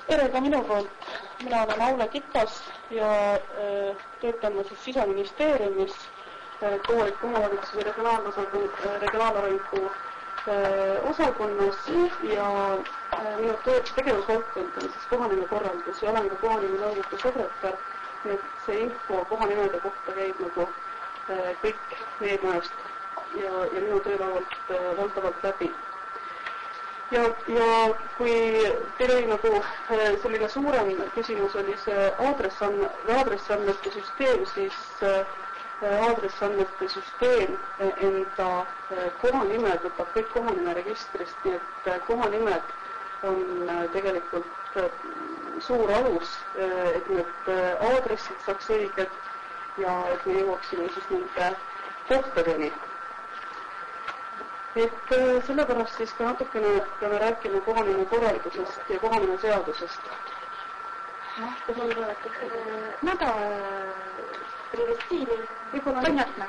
Tere ka minu poolt. Mina olen Aule Kitas ja töötan siis Siseministeeriumis kohaliku omavalitsuse regionaalarengu osakonnas ja minu tegevusvaldkond on siis kohanimekorraldus ja olen ka kohanimenõukogu sekretär. See info kohanimede kohta käib nagu kõik meediast ja minu töölaualt valdavalt läbi. Ja kui teil oli nagu selline suurem küsimus oli see aadressiandmete süsteem, siis aadressiandmete süsteem enda kohanimed võtab kõik kohanimeregistrist, nii et kohanimed on tegelikult suur alus, et need aadressid saaks õiged ja et me jõuaksime siis nende kohtadeni. Et sellepärast siis ka natukene peame rääkima kohanimekorraldusest ja kohanimeseadusest. Надо привести или понятно.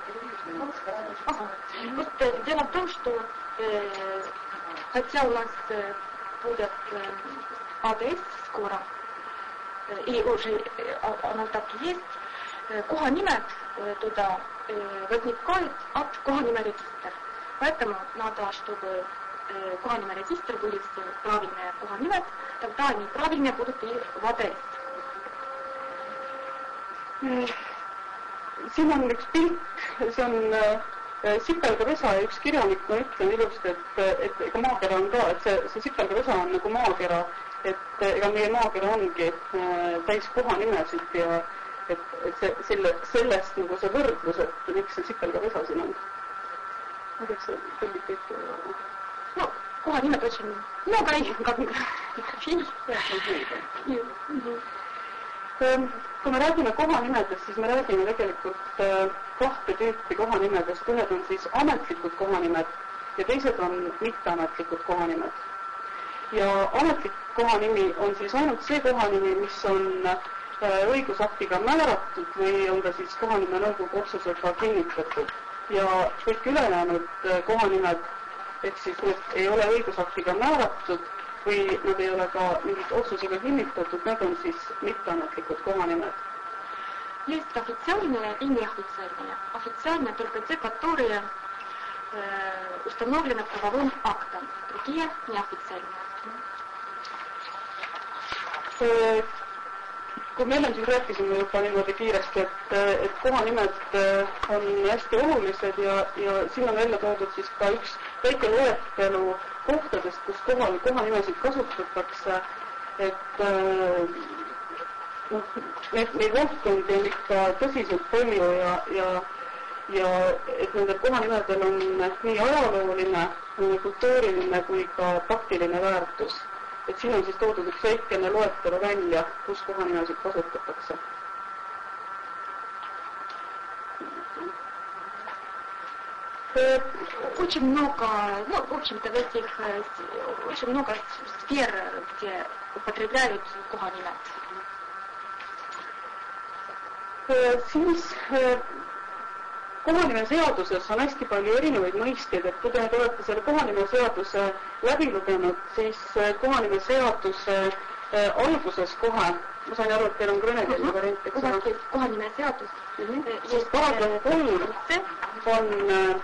Вот дело в том, что хотя у нас будет адрес скоро, и уже оно так и есть, kohanimed туда возникают от kohanimerегистра. Поэтому надо, чтобы kohanimerегистр были все правильные kohanimed, тогда они правильные будут и в адрес. Siin on üks pilk, see on sipelgavesa ja üks kirjanik, ma ütlen ilusti, et ega maakera on ka, et see sipelgavesa on nagu maakera, et ega meie maakera ongi täis kohanimesid ja et sellest nagu see võrdlus, et miks see sipelgavesa siin on. Как это выглядит? Ну, kohanimed очень много их, как фильм. Kui me räägime kohanimedest, siis me räägime tegelikult kahte tüüpi kohanimedest. Ühed on siis ametlikud kohanimed ja teised on mitteametlikud kohanimed. Ja ametlik kohanimi on siis ainult see kohanimi, mis on õigusaktiga määratud või on ta siis kohanimenõukogu otsusega kinnitatud. Ja kõik ülejäänud kohanimed, ehk siis need ei ole õigusaktiga määratud või nad ei ole ka mingit otsusega kinnitatud, need on siis mitteametlikud kohanimed. Есть официальные и неофициальные. Официальные только те, которые установлены правовым актом. Другие неофициальные. Kui me enne siis rääkisime juba niimoodi kiiresti, et kohanimed on hästi olulised ja siin on välja toodud siis ka üks väike loetelu kohtadest, kus kohanimesid kasutatakse, et neid valdkondi on ikka tõsiselt palju ja et nendel kohanimedel on nii ajalooline, kultuuriline kui ka praktiline väärtus. Et siin on siis toodud üks väikene loetelu välja, kus kohanimesid kasutatakse. Очень много, ну, в общем-то, в этих очень много сфер, где употребляют kohanimed. Siis kohanimeseaduses on hästi palju erinevaid mõisteid, et kui te olete selle kohanimeseaduse läbi lugenud, siis kohanimeseaduse alguses kohe, ma sain aru, et teil on kõnekeelne variant, eks ole? Kohanimeseadus. Siis paragrahv 3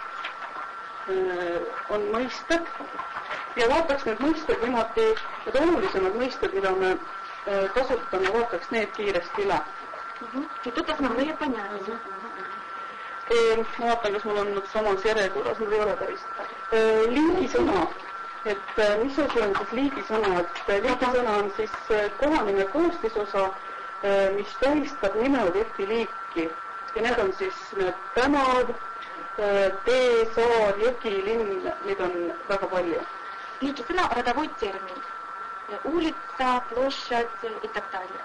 on mõisted ja vaataks need mõisted niimoodi, need olulisemad mõisted, mida me kasutame, vaataks need kiiresti üle. Ja тут основные понятия. Ma vaatan, kas mul on nüüd samas järjekorras, mul ei ole päris. Liigisõna, et mis asi on siis liigisõna, et liigisõna on siis kohanime koostisosa, mis tähistab nime objekti liiki ja need on siis need tänav, tee, saar, jõgi, linn, neid on väga palju. Liigisõna родовой термин. Улица, площадь и так далее.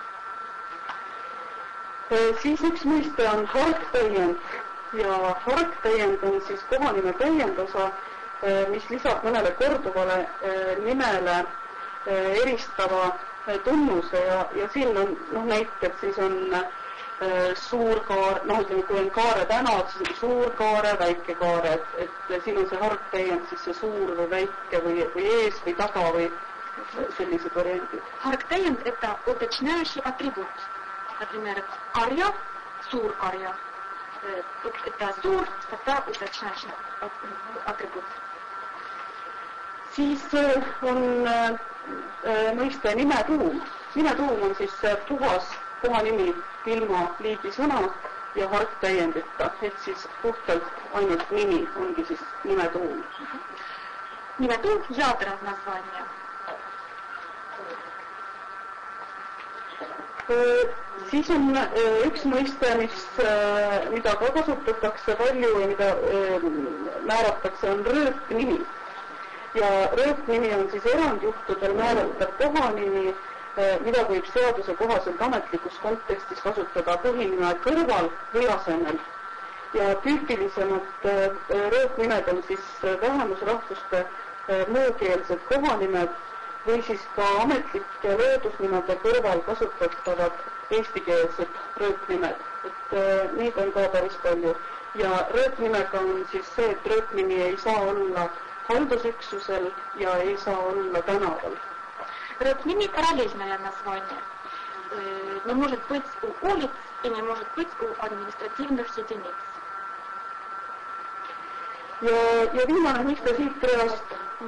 Siis üks mõiste on hargtäiend ja hargtäiend on siis kohanime täiendosa, mis lisab mõnele korduvale nimele eristava tunnuse ja siin on näiteks siis on suurkaar, ütleme, kui on Kaare tänav, siis on suurkaare, väikekaare, et siin on see hargtäiend, siis see suur või väike või ees või taga või sellised variandid. Hargtäiend – это уточняющий атрибут. Например, карья, suurkarja. Это suur, тогда уточняющий атрибut. Siis on mõiste nimetuum. Nimetuum on siis puhas kohanimi ilma liigisõna ja hargtäiendita. Ehk siis puhtalt ainult nimi ongi siis nimetuum. Nimetuum ядра названия. Siis on üks mõiste, mida ka kasutatakse palju ja mida määratakse, on rööpnimi. Ja rööpnimi on siis erandjuhtudel määratav kohanimi, mida võib seaduse kohaselt ametlikus kontekstis kasutada põhinime kõrval või asemel. Ja tüüpilisemad rööpnimed on siis vähemusrahvuste muukeelsed kohanimed või siis ka ametlike loodusnimede kõrval kasutatavad eestikeelsed rööpnimed. Et neid on ka päris palju. Ja rööpnimega on siis see, et rööpnimi ei saa olla haldusüksusel ja ei saa olla tänaval. Рööpnimi параллельное название. Не может быть у улиц и не может быть у административных единиц. Ja viimane mõiste siit reast.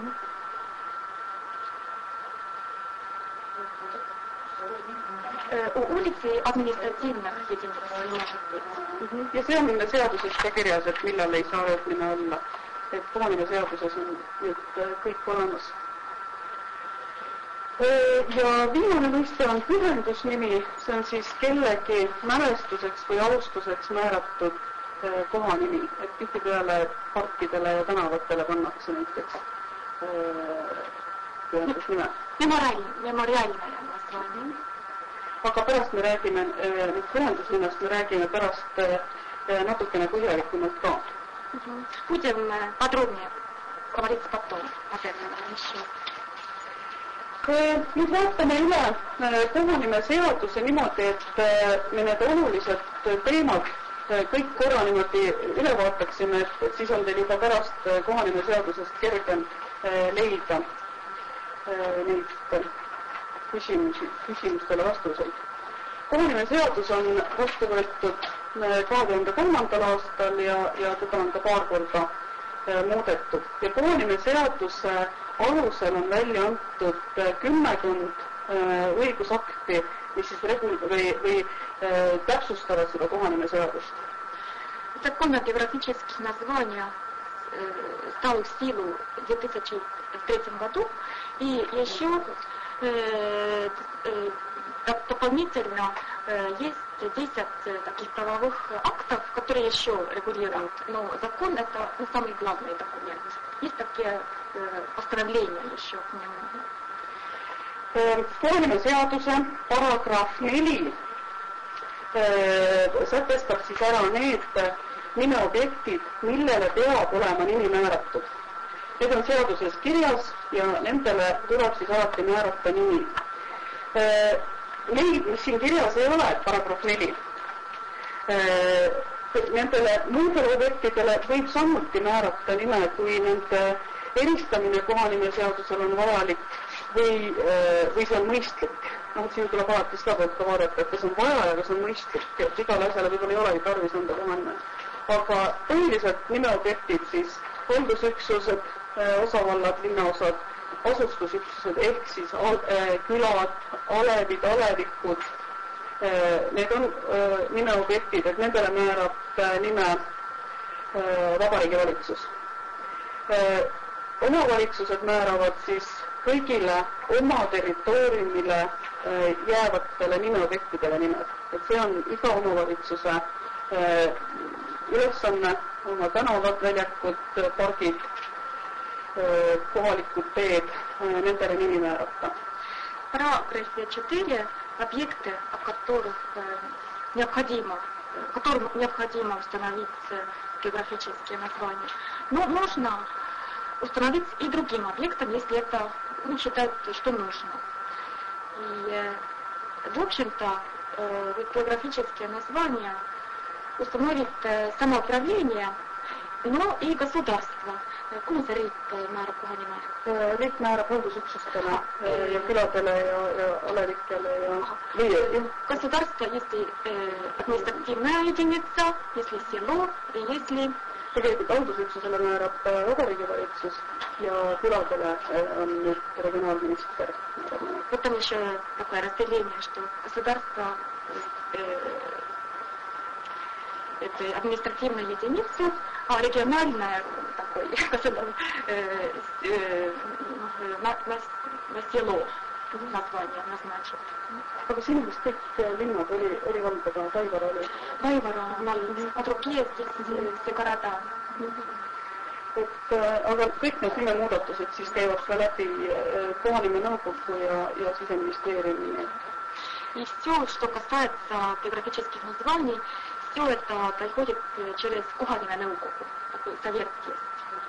У улицы административных единиц не может быть. Ja see on seaduses ka kirjas, et millal ei saa rööpnime olla. Et kohanime seaduses on nüüd kõik olemas. Ja viimane mõiste on pühendusnimi. See on siis kellegi mälestuseks või austuseks määratud kohanimi. Et tihtipeale parkidele ja tänavatele pannakse näiteks pühendusnime. Memoriaalne naзвание. Aga pärast me räägime pühendusnimest, me räägime pärast natukene põhjalikumalt ka. Будем подробнее говорить потом об этом еще. Nüüd vaatame üle kohanime seaduse niimoodi, et me need olulised teemad kõik korra niimoodi üle vaataksime, et siis on teil juba pärast kohanime seadusest kergem leida neid küsimustele vastuseid. Kohanime seadus on vastu võetud 2003. aastal ja teda on ka paar korda muudetud. Ja kohanime seaduse alusel on välja antud 10 õigusakti, mis siis täpsustavad seda kohanime seadust. Закон о географических названиях стал в силу в 2003 году, и еще дополнительно есть 10 таких правовых актов, которые еще регулируют. Но закон – это самый главный документ. Есть такие постановления еще к нему. Kohanime seaduse paragrahv 4 sätestab siis ära need nimeobjektid, millele peab olema nimi määratud. Need on seaduses kirjas ja nendele tuleb siis alati määrata nimi. Neid, mis siin kirjas ei ole, paragrahv 4. Nendele muudele objektidele võib samuti määrata nime, kui nende eristamine kohanime seadusel on vajalik või see on mõistlik. Siin tuleb alati seda poolt ka vaadata, et kas on vaja ja kas on mõistlik. Et igale asjale võib-olla ei olegi tarvis anda kohanime. Aga põhiliselt nimeobjektid siis haldusüksused, osavallad, linnaosad, asustusüksused ehk siis külad, alevid, alevikud. Need on nimeobjektid, et nendele määrab nime Vabariigi Valitsus. Omavalitsused määravad siis kõigile oma territooriumile jäävatele nimeobjektidele nimed. Et see on iga omavalitsuse ülesanne, oma tänavad, väljakud, pargid, kohalikud teed, nendele nimi määrata. Параграфе 4 объекты, которым необходимо установить географические названия. Но можно установить и другим объектам, если это считают, что нужно. И, в общем-то, географические названия установит самоуправление, но и государство. Kuhu see riik määrab kohanime? Riik määrab haldusüksustele ja küladele ja alevikele ja Государство, если административная единица, если село, и если... Tegelikult haldusüksusele määrab Vabariigi valitsus ja küladele on regionaalminister. Потом еще такое разделение, что государство это административная единица, а региональная такой на село название назначит. Aga siin vist kõik linnad oli valdaga, Vaivara oli. Vaivara on all, a другие здесь все города. Aga kõik need nimemuudatused siis käivad ka läbi kohanime nõukogu ja Siseministeeriumi. И все, что касается географических названий, все это проходит через kohanime nõukogu, такой совет есть.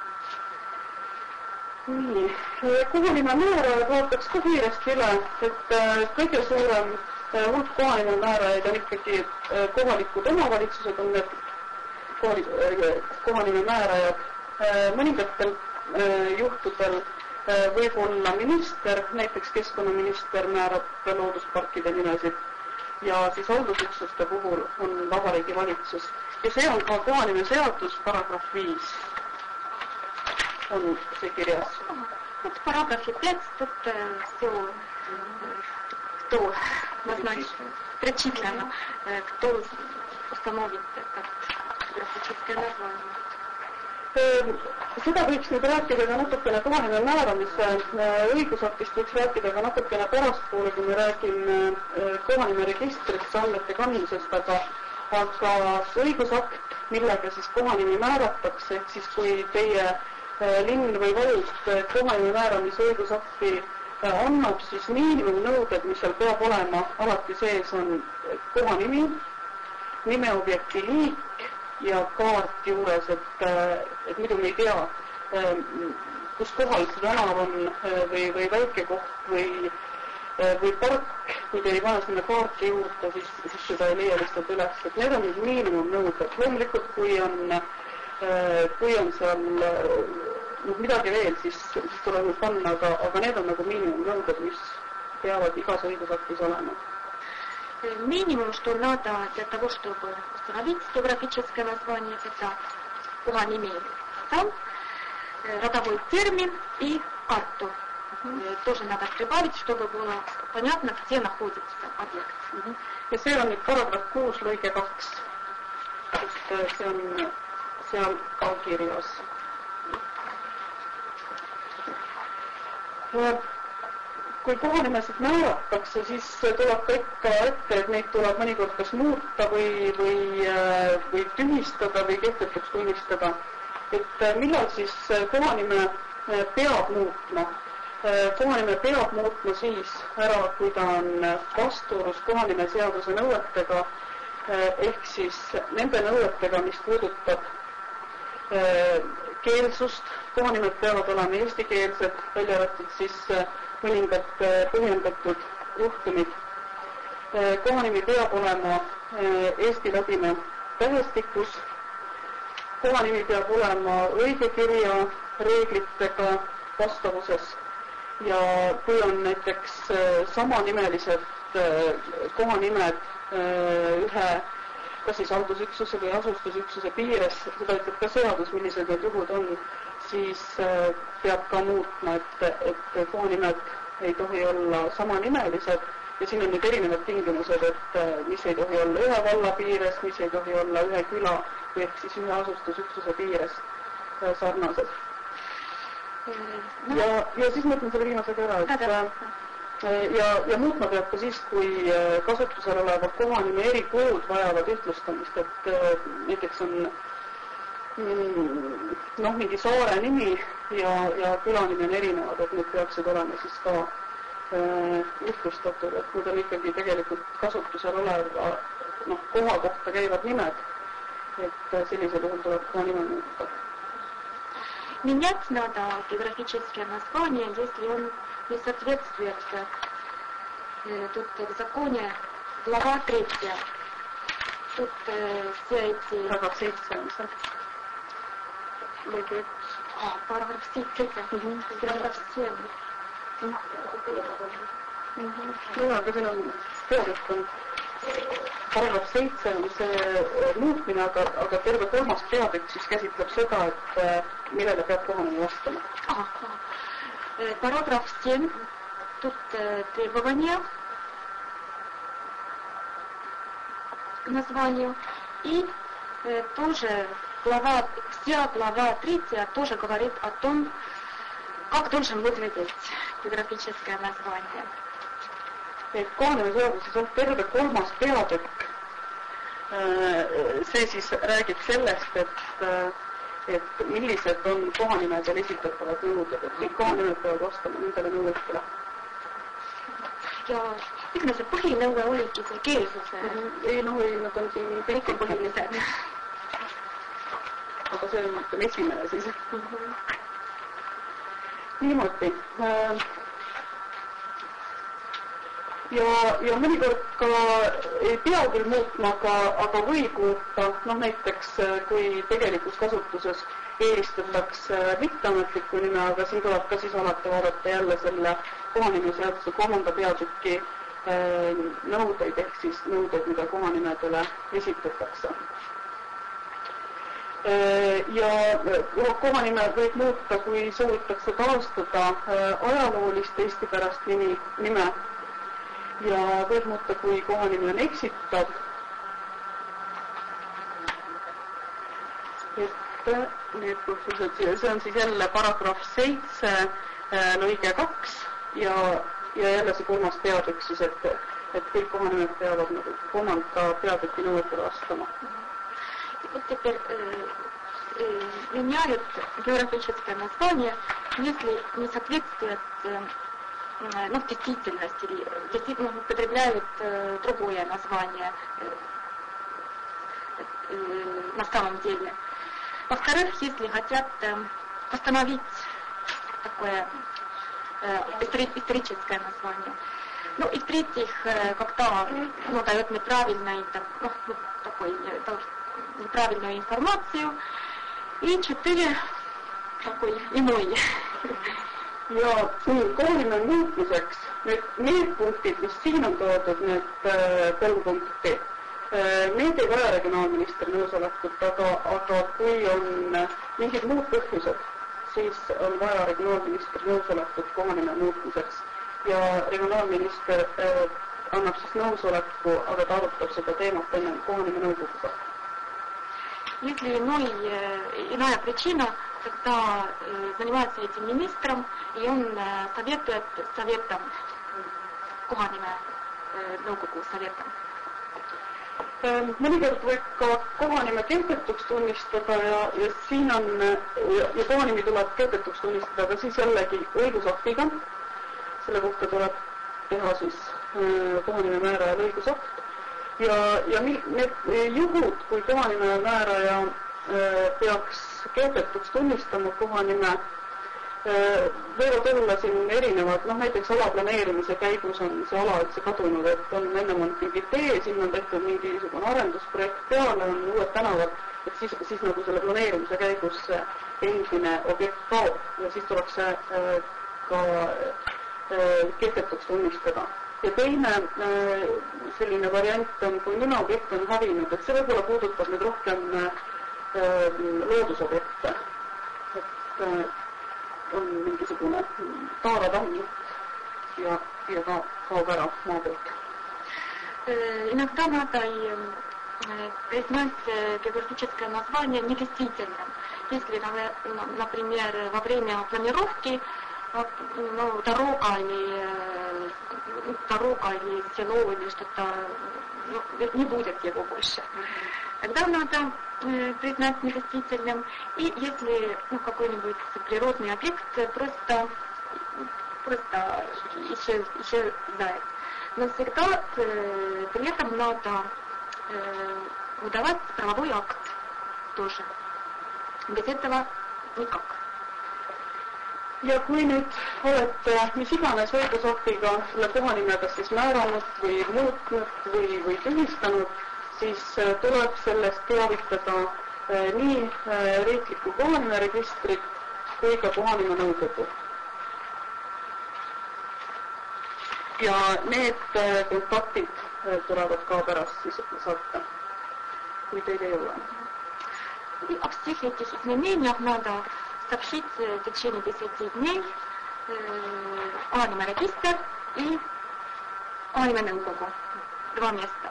Nii, kohanime määrajad vaataks ka kiiresti üle, et kõige suurem hulk kohanime määrajaid on ikkagi kohalikud omavalitsused, on need kohanime määrajad. Mõningatel juhtudel võib olla minister, näiteks keskkonnaminister määrab loodusparkide nimesid ja siis haldusüksuste puhul on Vabariigi valitsus. Ja see on ka kohanime seadus, paragrahv 5 on see kirjas. Вот в параграфе 5 тут все, кто назначит, причислено, кто установит как географическое название. Seda võiks nüüd rääkida ka natukene kohanime määramise õigusaktist, võiks rääkida ka natukene pärastpoole, kui me räägime kohanime registrist, andmete kandmisest, aga õigusakt, millega siis kohanimi määratakse, ehk siis kui teie linn või vald kohanime määramise õigusakti annab, siis miinimumnõuded, mis seal peab olema, alati sees on kohanimi, nimeobjekti liik ja kaart juures, et muidu me ei tea, kus kohal see tänav on või väike koht või park, kui te ei pane sinna kaarti juurde, siis seda ei leia lihtsalt üles, et need on nüüd miinimumnõuded. Loomulikult, kui on seal midagi veel, siis tuleb nüüd panna, aga need on nagu miinimumnõuded, mis peavad igas õigusaktis olema. Минимум, что надо для того, чтобы установить географическое название, это kohanimi сам, родовой термин и карту. Тоже надо прибавить, чтобы было понятно, где находится объект. Ja see on nüüd paragrahv 6 lõige 2. See on seal ka kirjas. Kui kohanimesid määratakse, siis tuleb ka ikka ette, et neid tuleb mõnikord kas muuta või tühistada või kehtetuks tunnistada. Et millal siis kohanime peab muutma? Kohanime peab muutma siis ära, kui ta on vastuolus kohanime seaduse nõuetega, ehk siis nende nõuetega, mis puudutab keelsust. Kohanimed peavad olema eestikeelsed, välja arvatud siis mõningad põhjendatud juhtumid. Kohanimi peab olema eesti-ladina tähestikus. Kohanimi peab olema õigekirja reeglitega vastavuses. Ja kui on näiteks samanimelised kohanimed ühe kas siis haldusüksuse või asustusüksuse piires, seda ütleb ka seadus, millised need juhud on, siis peab ka muutma, et kohanimed ei tohi olla samanimelised ja siin on nüüd erinevad tingimused, et mis ei tohi olla ühe valla piires, mis ei tohi olla ühe küla või ehk siis ühe asustusüksuse piires sarnased. Ja siis mõtlen selle viimasega ära, ja muutma peab ka siis, kui kasutusel oleva kohanime erikulud vajavad ühtlustamist, et näiteks on mingi saare nimi ja külanimi on erinevad, et need peaksid olema siis ka ühtlustatud, et need on ikkagi tegelikult kasutusel oleva koha kohta käivad nimed, et sellisel juhul tuleb kohanime muuta. Менять надо географическое название, если он не соответствует тут в законе глава 3. Тут все эти... Paragrahv 7. Paragrahv 7. Paragrahv 7. No, aga siin on teadest on paragrahv 7 on see muutmine, aga terve kolmas peatükk siis käsitleb seda, et millele peab kohanema vastama. Paragrahv 7. Тут требования к названию. И тоже вся глава 3 тоже говорит о том, как должен выглядеть географическое название. Kohanemiseaduses on terve kolmas peatükk. See siis räägib sellest, et millised on kohanimedel esitatavad nõuded, et kõik kohanimed peavad vastama nendele nõuetele. Ja miks see põhinõue oligi see keelsuse? Ei, nad on siin kõik põhilised. Aga see on esimene siis. Niimoodi. Ja mõnikord ka ei pea küll muutma, aga võib muuta, näiteks kui tegelikus kasutuses eelistatakse mitteametlikku nime, aga siin tuleb ka siis alati vaadata jälle selle kohanimeseaduse 3. peatüki nõudeid, ehk siis nõudeid, mida kohanimedele esitatakse. Ja kohanime võib muuta, kui soovitakse taastada ajaloolist eestipärast nime, ja võib muuta, kui kohanimi on eksitav. Et need põhjused, see on siis jälle paragrahv 7, lõige 2 ja jälle see kolmas peatükk siis, et kõik kohanimed peavad kolmanda peatüki nõuetele vastama. Вот теперь меняют географическое название, если не соответствует в действительности, или действительно употребляют другое название на самом деле. Во-вторых, если хотят восстановить такое историческое название. И в-третьих, когда дает неправильную информацию. И 4 такой иной. Ja kohanime muutmiseks need punktid, mis siin on toodud, need 3 punkti, need ei vaja regionaalministri nõusolekut, aga kui on mingid muud põhjused, siis on vaja regionaalministri nõusolekut kohanime muutmiseks. Ja regionaalminister annab siis nõusoleku, aga ta arutab seda teemat enne kohanime nõukoguga. Если иная причина, тогда занимается этим министром, и он советует советом, kohanime nõukogu советом. Mõnikord võib ka kohanime kehtetuks tunnistada ja siin on, ja kohanimi tuleb kehtetuks tunnistada, aga siis jällegi õigusaktiga. Selle kohta tuleb teha siis kohanime määraja õigusakt. Ja need juhud, kui kohanime määraja peaks kehtetuks tunnistama kohanime, võivad olla siin erinevad, näiteks alaplaneerimise käigus on see ala üldse kadunud, et on ennem on mingi tee, siin on tehtud mingisugune arendusprojekt peale, on uued tänavad, et siis nagu selle planeerimise käigus endine objekt kaob ja siis tuleks see ka kehtetuks tunnistada. Ja teine selline variant on, kui nimeobjekt on hävinud, et see võib-olla puudutab nüüd rohkem loodusobjekte, et on mingisugune taaratamm ja ta kaob ära maa pealt. Иногда надо признать географическое название недействительным. Если, например, во время планировки дорога или село или что-то, не будет его больше. Тогда надо признать недействительным. И если какой-нибудь природный объект просто исчезает. Но всегда при этом надо выдавать правовой акт тоже. Без этого никак. Ja kui nüüd olete mis iganes õigusaktiga selle kohanime kas siis määranud või muutnud või tühistanud, siis tuleb sellest teavitada nii riiklikku kohanimeregistrit kui ka kohanimenõukogu. Ja need kontaktid tulevad ka pärast siis saata, kui teil ei ole. И о всех этих изменениях надо сообщить в течение 10 дней kohanimerегистр и kohanimenõukogu. 2 места.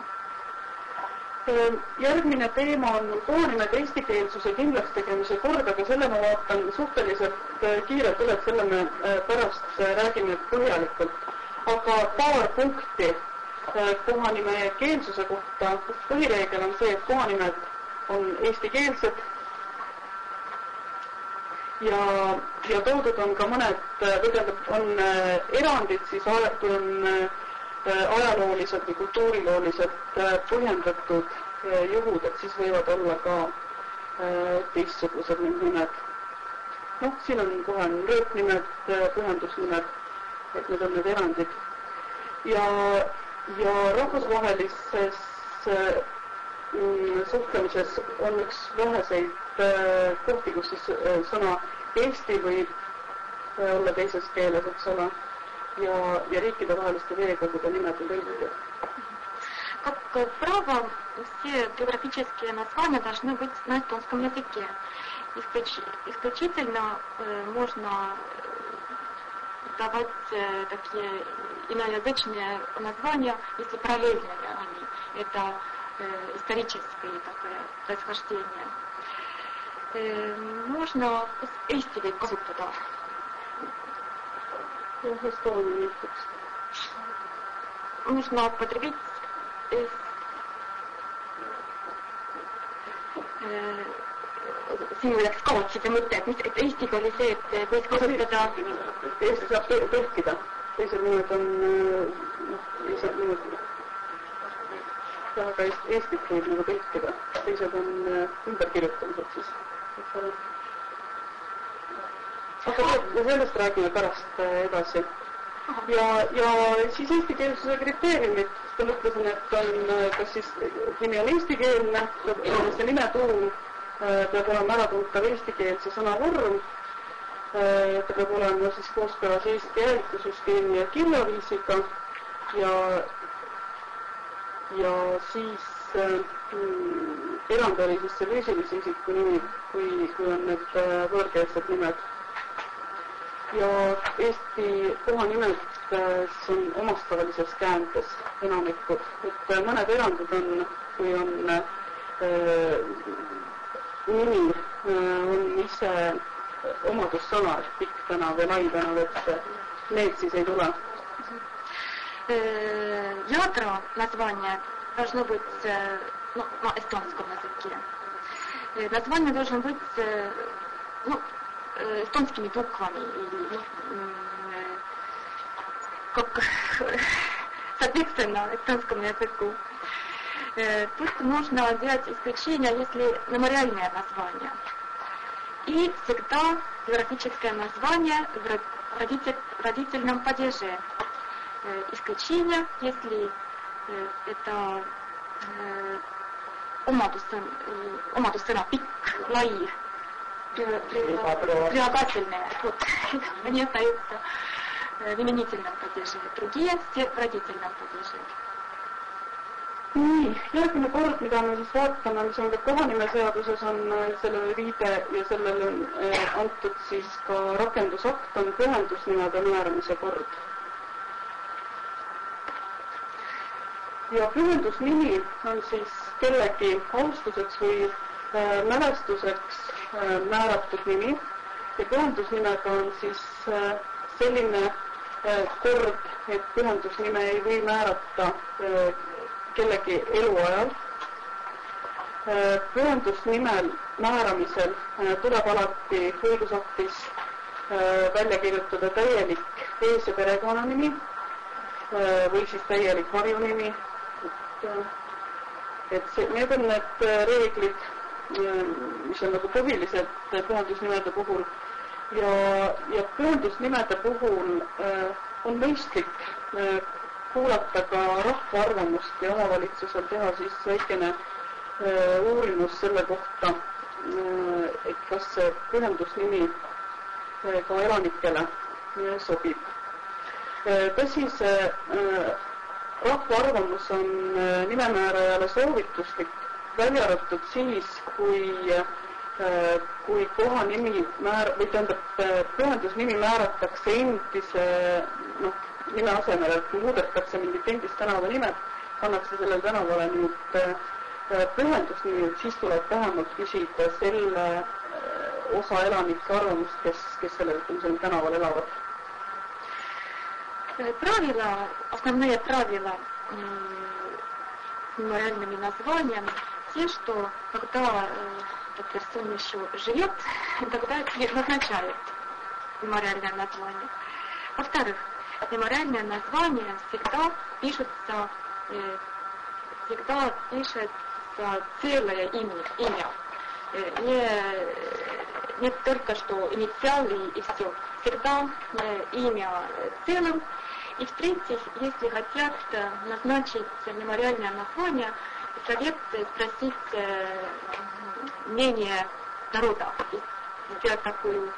Järgmine teema on kohanimede eestikeelsuse kindlaks tegemise kord, aga selle ma vaatan suhteliselt kiirelt üle, et selle me pärast räägime põhjalikult. Aga paar punkti kohanime keelsuse kohta. Põhireegel on see, et kohanimed on eestikeelsed ja toodud on ka mõned, on erandid, siis kui on ajaloolised või kultuuriloolised põhjendatud juhud, et siis võivad olla ka teistsugused nimed. Siin on kohe rööpnimed, pühendusnimed, et need on need erandid. Ja rahvusvahelises suhtlemises on üks väheseid kohti, kus siis sõna Eesti võib olla teises keeles, eks ole. Ja riikide vaheliste veekogude nimed on tõlgitud. Как право, все географические названия должны быть на эстонском языке. Исключительно можно давать такие иноязычные названия, если параллельные они. Это историческое такое происхождение. Можно Eesti võib kasutada. Нужно употребить sinu läks kaotsida mõte, et Eestiga oli see, et võis kasutada Eesti saab tõlkida. Teised nimed on lihtsalt nimed. Aga Eestit võib nagu tõlkida. Teised on ümberkirjutamised siis. Aga sellest räägime pärast edasi. Ja siis eestikeelsuse kriteeriumid. Ma mõtlesin, et on, kas siis nimi on eestikeelne, see nimetuum peab olema äratuntav eestikeelse sõnavorm, ta peab olema siis kooskõlas Eesti jälitussüsteemi ja kirjaviisiga ja siis erand oli siis see füüsilise isiku nimi, kui on need võõrkeelsed nimed. Ja Eesti kohanimed on omastavalises käändes enamikud. Et mõned erandid on, kui on nimi on ise omadussõna, et pikk tänav ja lai tänav, et need siis ei tule. Ядро названия должно быть на эстонском языке. Название должно быть эстонскими буквами или как соответственно эстонскому языку. Тут можно делать исключение, если мемориальное название. И всегда географическое название в родительном падеже. Исключение, если это omadussõna pikk, lai, прилагательное. Вот, они остаются в именительном падеже. Другие все в родительном падеже. Nii, järgmine kord, mida me siis vaatame, mis on ka kohanimeseaduses, on sellele viide ja sellele on antud siis ka rakendusakt, on pühendusnimede määramise kord. Ja pühendusnimi on siis kellegi austuseks või mälestuseks määratud nimi ja pühendusnimega on siis selline kord, et pühendusnime ei või määrata kellegi eluajal. Pühendusnimel määramisel tuleb alati õigusaktis välja kirjutada täielik ees- ja perekonnanimi või siis täielik varjunimi. Et need on need reeglid, mis on nagu põhilised pühendusnimede puhul ja pühendusnimede puhul on mõistlik kuulata ka rahva arvamust ja omavalitsusel teha siis väikene uurimus selle kohta, et kas see pühendusnimi ka elanikele sobib. Tõsi, see rahva arvamus on nimemäärajale soovituslik, välja arvatud siis, kui kohanimi või tähendab pühendusnimi määratakse endise nime asemel, et muudetakse mingit endist tänava nimet, pannakse sellele tänavale nüüd pühendusnimi, siis tuleb vähemalt küsida selle osa elanike arvamust, kes sellel tänaval elavad. Основные правила с мемориальными названиями, те, что когда эта персона еще живет, тогда назначают мемориальное название. Во-вторых, мемориальное название всегда пишется целое имя. Не только что инициалы и все. Всегда имя целым. И в-третьих, если хотят назначить мемориальное название, совет спросить мнение народа, сделать такую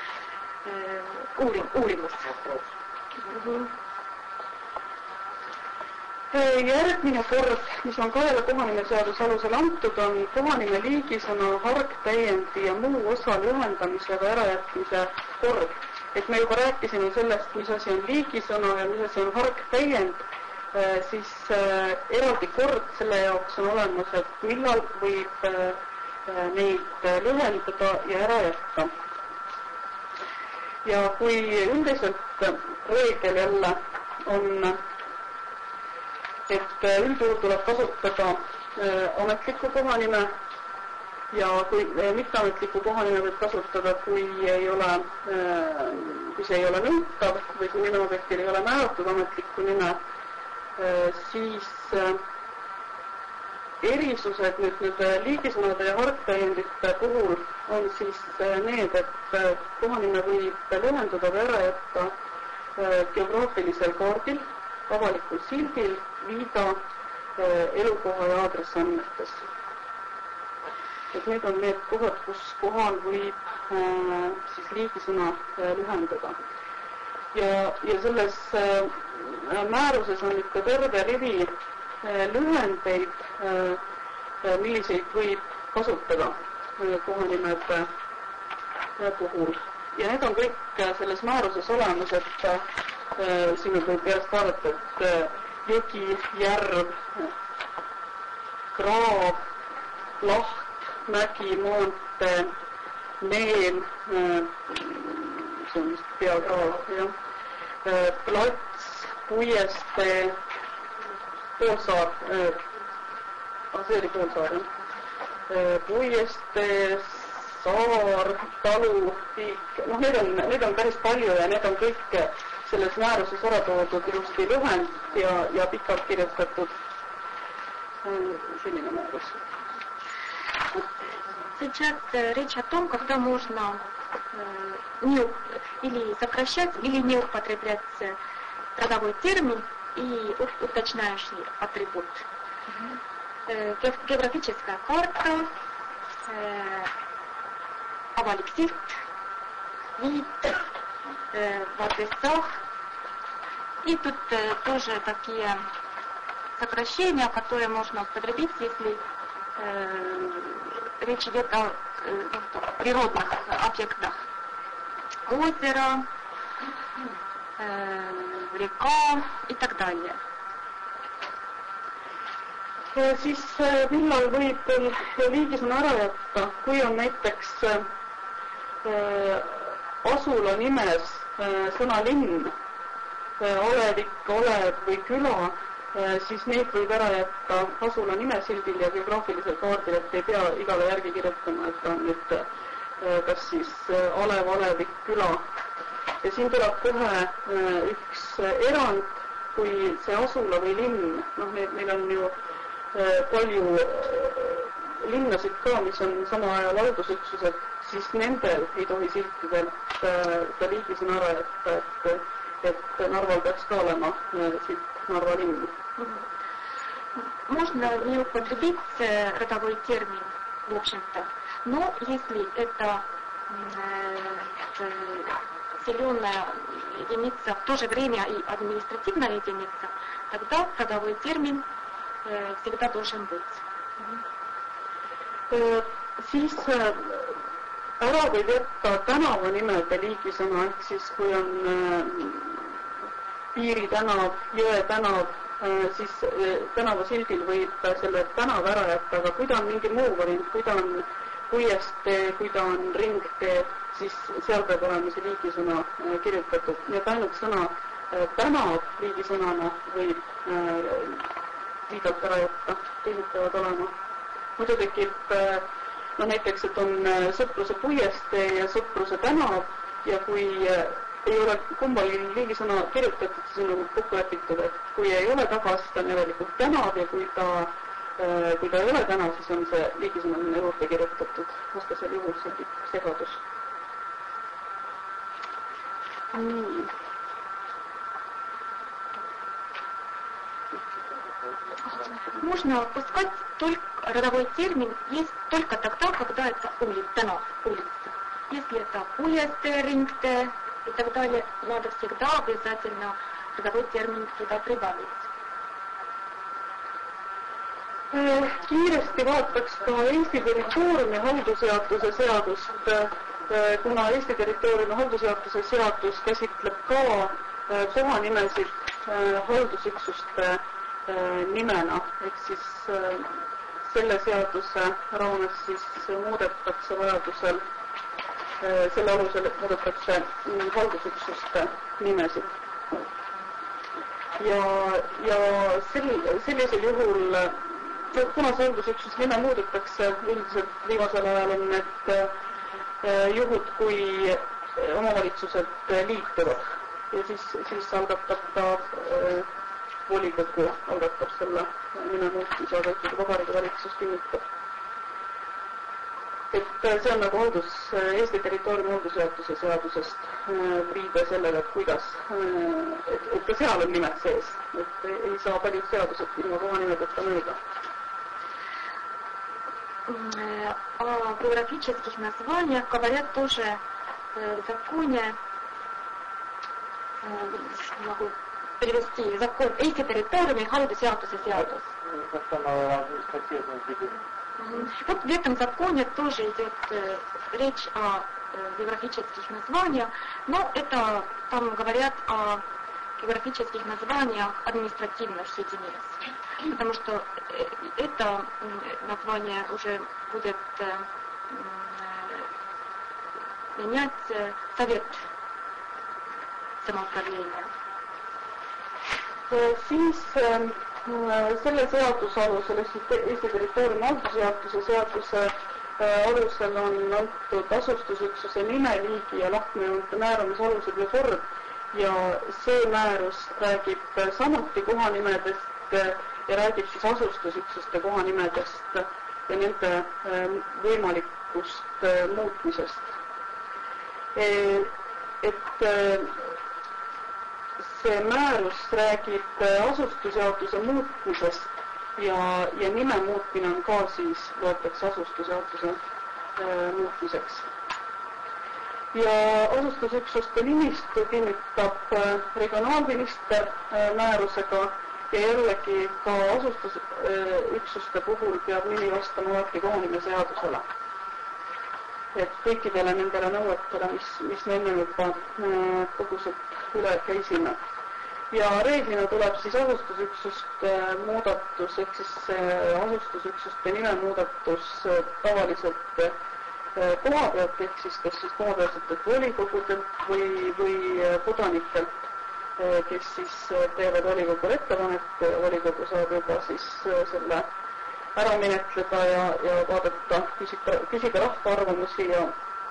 uurimus. Järgmine kord, mis on kaela kohanimeseaduse alusel antud, on kohanime liigisõna, hargtäiendi ja muu osa lühendamisega ärajätmise kord. Et me juba rääkisime sellest, mis asi on liigisõna ja mis asi on hargtäiend, siis eraldi kord selle jaoks on olemas, et millal võib neid lühendada ja ära jätta. Ja kui üldiselt reegel jälle on, et üldjuhul tuleb kasutada ametlikku kohanime ja kui mitteametlikku kohanime võib kasutada, kui see ei ole nõutav või kui nimeobjektil ei ole määratud ametlikku nime, siis erisused nüüd liigisõnade ja hargtäiendite puhul on siis need, et kohanime võib lühendada või ära jätta geograafilisel kaardil, avalikul sildil, viida elukoha ja aadressiandmetes. Et need on need kohad, kus kohal võib siis liigisõna lühendada. Ja selles määruses on ikka terve rivi lühendeid, milliseid võib kasutada kohanimede puhul. Ja need on kõik selles määruses olemas, et siin võib järjest vaadata, et jõgi, järv, kraav, laht, mägi, maantee, meel, see on vist peakraav, plats, puiestee, poolsaar, see oli poolsaar, puiestee, saar, talu, tiik, need on päris palju ja need on kõik selles määruses ära toodud ilusti lühend ja pikalt kirjutatud selline määrus. Сейчас речь о том, когда можно или сокращать, или не употреблять родовой термин и уточняющий атрибут. Географическая карта, авalik silt, вид, в адресах. И тут тоже такие сокращения, которые можно употребить, если речь идет о природных объектах. Озеро, река и так далее. Siis millal võib liigisõna ära jätta, kui on näiteks asula nimes sõna linn, olevik, olev või küla, siis neid võib ära jätta asula nimesildil ja geograafilisel kaardil, et ei pea igale järgi kirjutama, et on nüüd kas siis olev, olevik, küla. Ja siin tuleb kohe üks erand, kui see asula või linn, meil on ju palju linnasid ka, mis on sama ajal haldusüksused, siis nendel ei tohi siltidelt seda liigisõna ära jätta, et Narval peaks ka olema silt Narva linn. Можно не употребить родовой термин, в общем-то, но если это населенная единица в то же время и административная единица, тогда родовой термин всегда должен быть. Siis ära võib jätta tänavanimede liigisõna, ehk siis kui on piiritänav, jõetänav, siis tänavasildil võib selle tänava ära jätta, aga kui ta on mingi muu variant, kui ta on puiestee, kui ta on ringtee, siis seal peab olema see liigisõna kirjutatud. Nii et ainult sõna tänav liigisõnana võib liidalt ära jätta, teised peavad olema. Muidu tekib näiteks, et on Sõpruse puiestee ja Sõpruse tänav ja kui ei ole kummalgi liigisõna kirjutatud, siis on kokku lepitud, et kui ei ole taga, siis ta on järelikult tänav ja kui ta ei ole tänav, siis on see liigisõna minna juurde kirjutatud. Vastasel juhul tekib segadus. Можно пускать только родовой термин есть только тогда, когда это улица. Если это улица, рингте и так далее, надо всегда обязательно родовой термин туда прибавить. Kiiresti vaataks ka Eesti territooriumi haldusjaotuse seadust, kuna Eesti territooriumi haldusjaotuse seadus käsitleb ka kohanimesid haldusüksuste nimena, ehk siis selle seaduse raames siis muudetakse vajadusel, selle alusel muudetakse haldusüksuste nimesid. Ja sellisel juhul, kuna see haldusüksus nime muudetakse, üldiselt viimasel ajal on need juhud, kui omavalitsused liituvad ja siis algatab ta volikogu algatab selle nime muutmise, aga ikkagi Vabariigi Valitsus kinnitab. Et see on nagu Eesti territooriumi haldusjaotuse seadusest viide sellele, et kuidas, et ka seal on nimed sees, et ei saa paljud seadused ilma kohanimedeta mööda. О географических названиях говорят тоже в законе, могу перевести закон Eesti territooriumi haldusjaotuse seadus. Вот в этом законе тоже идет речь о географических названиях, но это там говорят о географических названиях административных единиц, потому что это название уже будет менять совет самоуправления. Siis selle seaduse alusel, Eesti territooriumi haldusjaotuse seaduse alusel on antud asustusüksuse nime, liigi ja lahkmejoonte määramise alused ja kord ja see määrus räägib samuti kohanimedest ja räägib siis asustusüksuste kohanimedest ja nende võimalikust muutmisest. Et see määrus räägib asustusjaotuse muutmisest ja nime muutmine on ka siis loetakse asustusjaotuse muutmiseks. Ja asustusüksuste nimistu kinnitab regionaalminister määrusega ja jällegi ka asustusüksuste puhul peab nimi vastama alati kohanimeseadusele. Et kõikidele nendele nõuetele, mis me enne juba põgusalt üle käisime. Ja reeglina tuleb siis asustusüksust muudatus, ehk siis asustusüksuste nime muudatus tavaliselt koha pealt, ehk siis kas siis kohapealsetelt volikogudelt või kodanikelt, kes siis teevad volikogule ettepaneku ja volikogu saab juba siis selle ära menetleda ja vaadata, küsida rahva arvamusi ja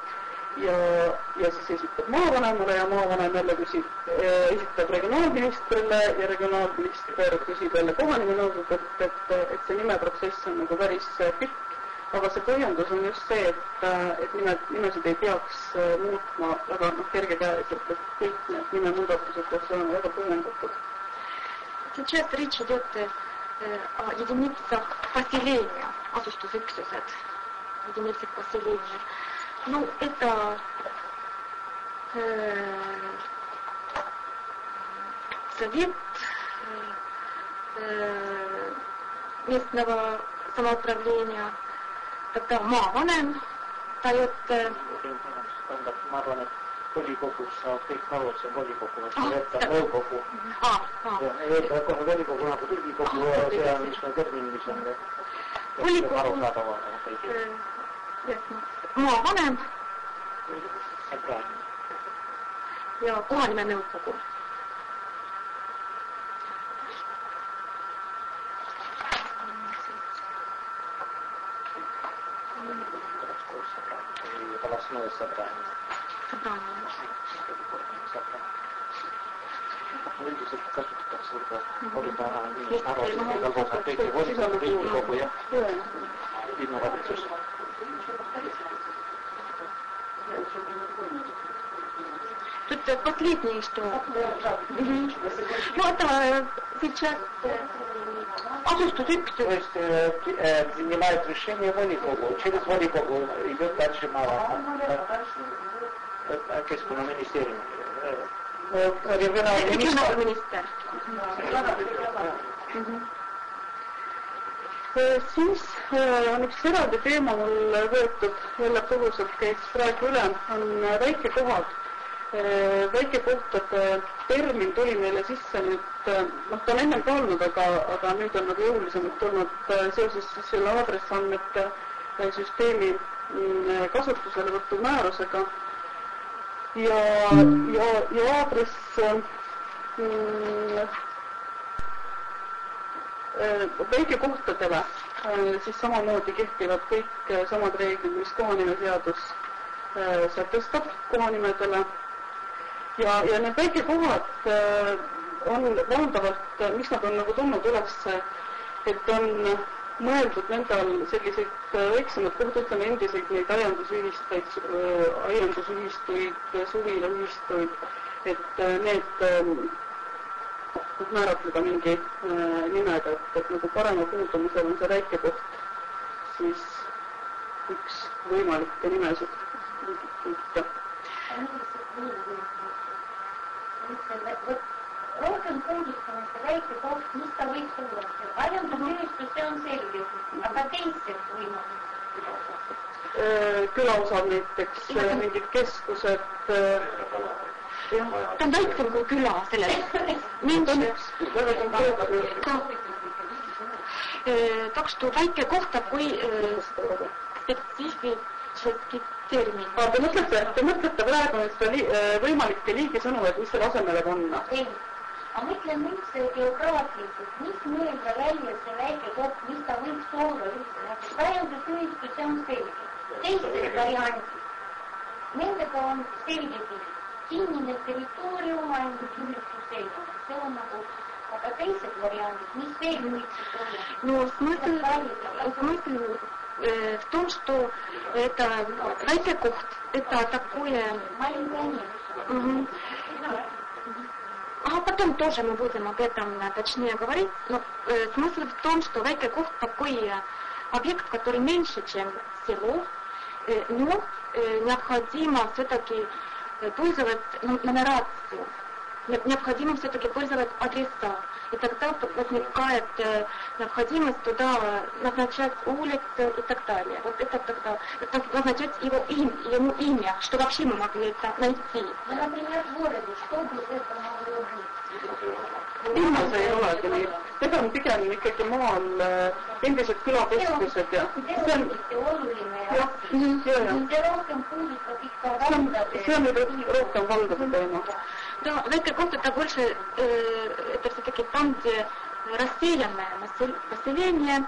siis esitab maavanemale ja maavanem jälle esitab regionaalministrile ja regionaalminister küsib jälle kohanimenõukogult, et see nimeprotsess on nagu päris pikk, aga see põhjendus on just see, et nimesid ei peaks muutma väga kergekäeliselt, et kõik need nimemuudatused peaks olema väga põhjendatud. Сейчас речь идет о единицах поселения, asustusüksused, единицах поселения. Ну, это совет местного самоуправления, тогда maavanem dает... Ma arvan, et volikogus saab kõik aru, et see volikogu on võtta nõukogu. Ei võtta kohe volikogu nagu Riigikogu ja see on üks termin, mis on arusaadav. Maavanem ja kohanime nõukogu. Областное собрание. Üldiselt kasutatakse seda arvostab kõiki volikogu, Riigikogu ja linnavalitsus. Тут последнее, что... Ну, это сейчас отсутствует. То есть принимает решение воликогу. Через воликогу идет дальше Maavanem. Keskkonnaministeerium. Regionaalminister. Siis on üks eraldi teema mul võetud, jälle põgusalt käis praegu üle, on väikekohad. Väikekohtade termin tuli meile sisse nüüd, noh ta on ennem ka olnud, aga nüüd on nagu jõulisemalt tulnud seoses selle aadressandmete süsteemi kasutuselevõtu määrusega ja aadress väikekohtadele siis samamoodi kehtivad kõik samad reeglid, mis kohanimeseadus sätestab kohanimedele. Ja need väikekohad on valdavalt, mis nad on nagu tulnud üles, et on mõeldud nendel selliseid väiksemad kohad, ütleme endiseid neid aiandusühistuid, suvilaühistuid, et need määratleda mingi nimega, et nagu parema kuuldumisel on see väike koht, siis üks võimalikke nimesid liita. Rohkem puudustame seda väike koht, mis ta võiks olla. Aiandusühistus, see on selge, aga teised võimalused. Külaosad näiteks, mingid keskused. Ta on väiksem kui küla sellest. Так что väike koht такой spetsiifiliselt termin. Te mõtlete praegu seda võimalikke liigisõnu, et mis selle asemele panna? Ei, aga mõtlen üldse geograafiliselt, mis mõelda välja see väike koht, mis ta võiks olla üldse. Aiandusühistus, see on selge. Teised variandid, nendega on selgegi kinnine territoorium, aiandusühistus selge. See on nagu, aga teised variandid, mis veel võiksid olla? No, смысл в том, что это väikekoht, это такое... А потом тоже мы будем об этом точнее говорить. Но смысл в том, что väikekoht такой объект, который меньше, чем село, но необходимо все-таки пользовать нумерацию. Необходимо все-таки пользовать адреса. И тогда возникает необходимость туда назначать улицы и так далее. Вот это тогда назначать ему имя, что вообще мы могли это найти. Ну, например, в городе, что бы это могло быть? Ilmas ei olegi nii. Need on pigem ikkagi maal endised külakeskused ja see on rohkem valdav teema. Да, väikekoht это больше, это все-таки там, где рассеянное население,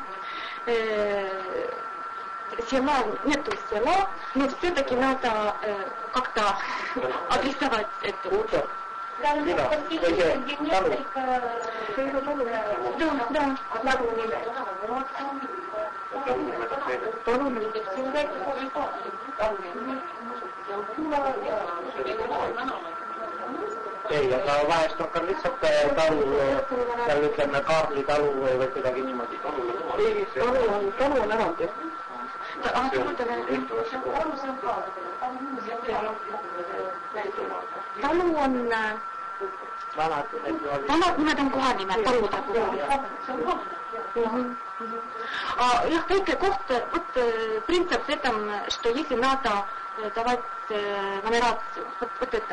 села, нету села, но все-таки надо как-то адресовать это. Да. Ei, aga vahest on ka lihtsalt talu, seal ütleme Kaarli talu või kuidagi niimoodi. Ei, talu on eraldi. Talu on... Vanad nimed on kohanimed talude puhul. Jah, väike koht, вот принцип в этом, что если надо давать нумерацию, вот это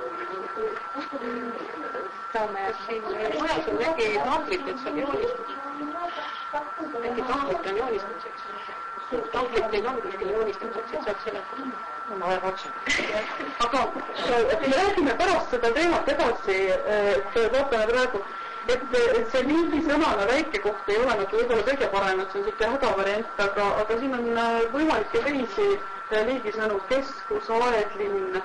самое... Mujas on äkki tahvlit, et seal joonistatakse. Äkki tahvlit on joonistamiseks. Tahvlit teil on kuskil joonistamiseks, et saab seletada. Ma väga otsin. Aga me räägime pärast seda teemat edasi, et vaatame praegu, et see liigisõnana väike koht ei ole nagu võib-olla kõige parem, et see on siuke hädavariant, aga siin on võimalik ja teisi liigisõnu, keskus, aedlinn,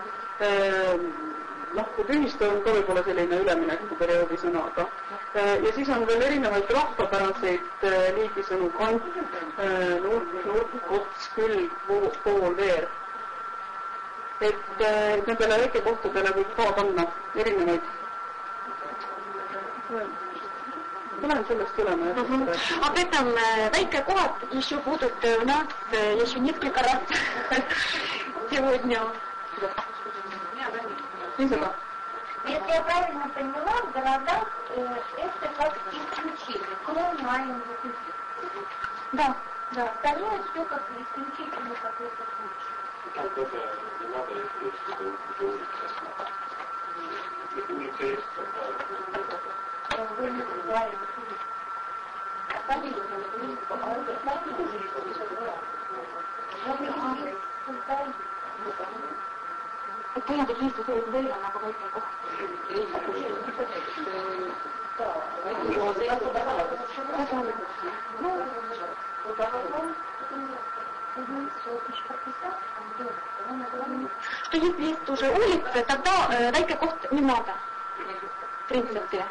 kui tühistu on ka võib-olla selline üleminekuperioodi sõnaga. Ja siis on veel erinevaid rahvapäraseid liigisõnu, kant, nurk, ots, külg, pool, veer. Et nendele väikekohtadele võib ka panna erinevaid. Tulen sellest ülema. Об этом väikekohad еще будут у нас еще несколько раз сегодня. Если я правильно поняла, в городах это как исключение, кроме маленьких языков. Да. Остальное все как исключительно какой-то случай. Не надо, если это улица. Если улица есть, то Вы не говорите. Tähendab lihtsalt see, et veel on nagu väike koht. Что если есть уже улица, тогда väike koht не надо. В принципе.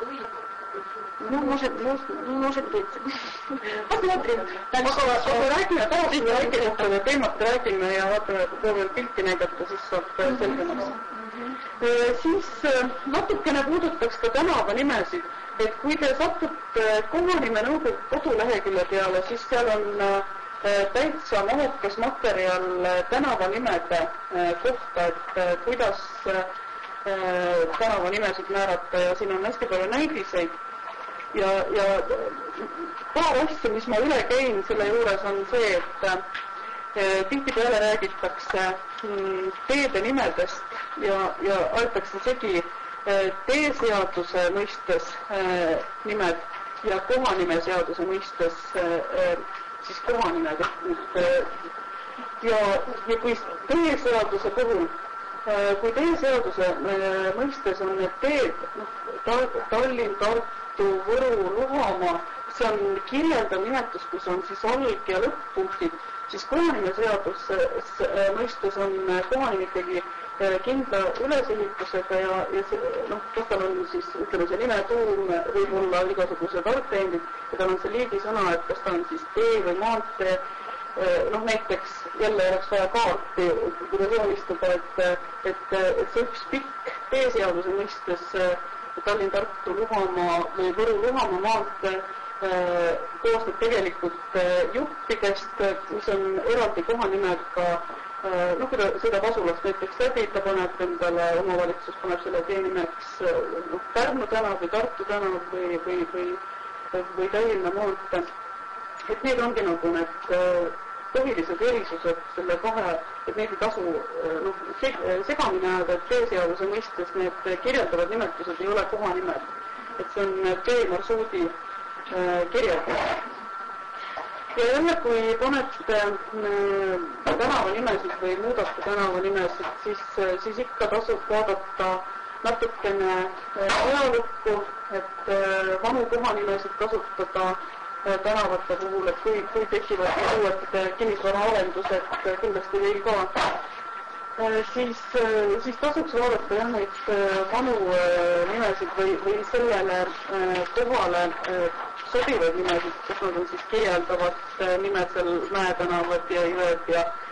Может быть. Посмотрим. Aga räägime taas seda väikekohtade teemat, räägime ja vaatame, proovime pilti näidata, siis saab selgemaks. Siis natukene puudutaks ka tänavanimesid, et kui te satute kohanime nõukogu kodulehekülje peale, siis seal on täitsa mahukas materjal tänavanimede kohta, et kuidas tänavanimesid määrata ja siin on hästi palju näidiseid. Ja paar asja, mis ma üle käin selle juures on see, et tihtipeale räägitakse teede nimedest ja aetakse segi teeseaduse mõistes nimed ja kohanimeseaduse mõistes siis kohanimed. Ja kui teeseaduse puhul, kui teeseaduse mõistes on need teed, Tallinn, Tartu, Võru, Luhamaa, see on kirjeldav nimetus, kus on siis alg- ja lõpp-punktid, siis kohanimeseadus mõistes on kohanim ikkagi kindla ülesehitusega ja kas tal on siis, ütleme, see nimetuum võib olla igasugused argteendid ja tal on see liigisõna, et kas ta on siis tee või maantee, näiteks jälle oleks vaja kaarti, kuidas joonistada, et see üks pikk teeseaduse mõistes Tallinn, Tartu, Luhamaa või Võru, Luhamaa maantee koostab tegelikult juppidest, mis on eraldi kohanimega, kui ta sõidab asulast näiteks läbi, ta paneb endale, omavalitsus paneb selle tee nimeks Pärnu tänav või Tartu tänav või Tallinna maantee. Et need ongi nagu need põhilised erisused selle kahe, et neid ei tasu segamini ajada, et teeseaduse mõistes need kirjeldavad nimetused ei ole kohanimed. Et see on teemarsruudi kirjeldus. Ja jälle, kui panete tänavanimesid või muudate tänavanimesid, siis ikka tasub vaadata natukene ajalukku, et vanu kohanimesid kasutada tänavate puhul, et kui tekivad uued kinnisvaraarendused, kindlasti veel ka, siis tasuks vaadata jah neid vanu nimesid või sellele kohale sobivaid nimesid, kus nad on siis kirjeldavad nimed seal mäetänavad ja jõed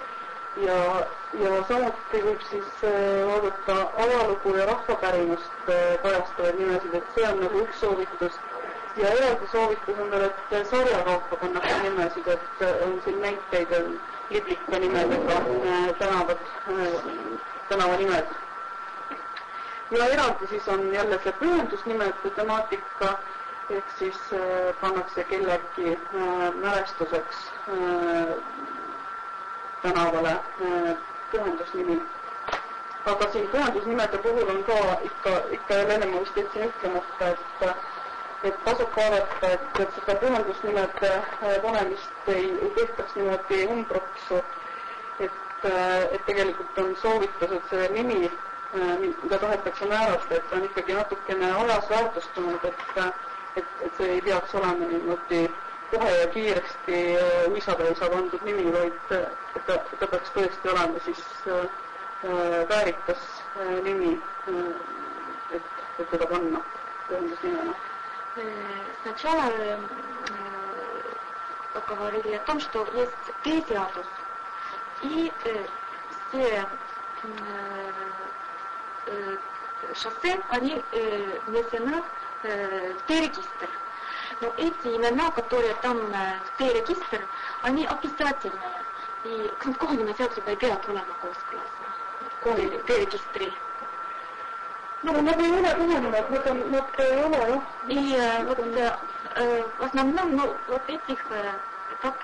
ja samuti võib siis vaadata ajalugu ja rahvapärimust kajastavaid nimesid, et see on nagu üks soovitus. Ja eraldi soovitus on veel, et sarjakaupa pannakse nimesid, et on siin näiteid, liblika nimedega tänavanimed. Ja eraldi siis on jälle see pühendusnimede temaatika, ehk siis pannakse kellegi mälestuseks tänavale pühendusnimi. Aga siin pühendusnimede puhul on ka ikka enne ma vist jätsin ütlemata, et tasub vaadata, et seda pühendusnimede panemist ei tehtaks niimoodi umbroksu, et tegelikult on soovitus, et see nimi, mida tahetakse määrata, et on ikkagi natukene ajas väärtustunud, et see ei peaks olema niimoodi kohe ja kiiresti uisapäisa pandud nimi, vaid ta peaks tõesti olema siis väärikas nimi, et teda panna pühendusnimena. Сначала поговорили о том, что есть Т-seadus, и все шоссе, они внесены в Т-регистр. Но эти имена, которые там в Т-регистр, они описательные. И kohanimeseadusega ei pea tulema kooskõlas Т-регистри. No, nad ei ole kohanimed, nad ei ole, jah. И вот в основном, вот этих так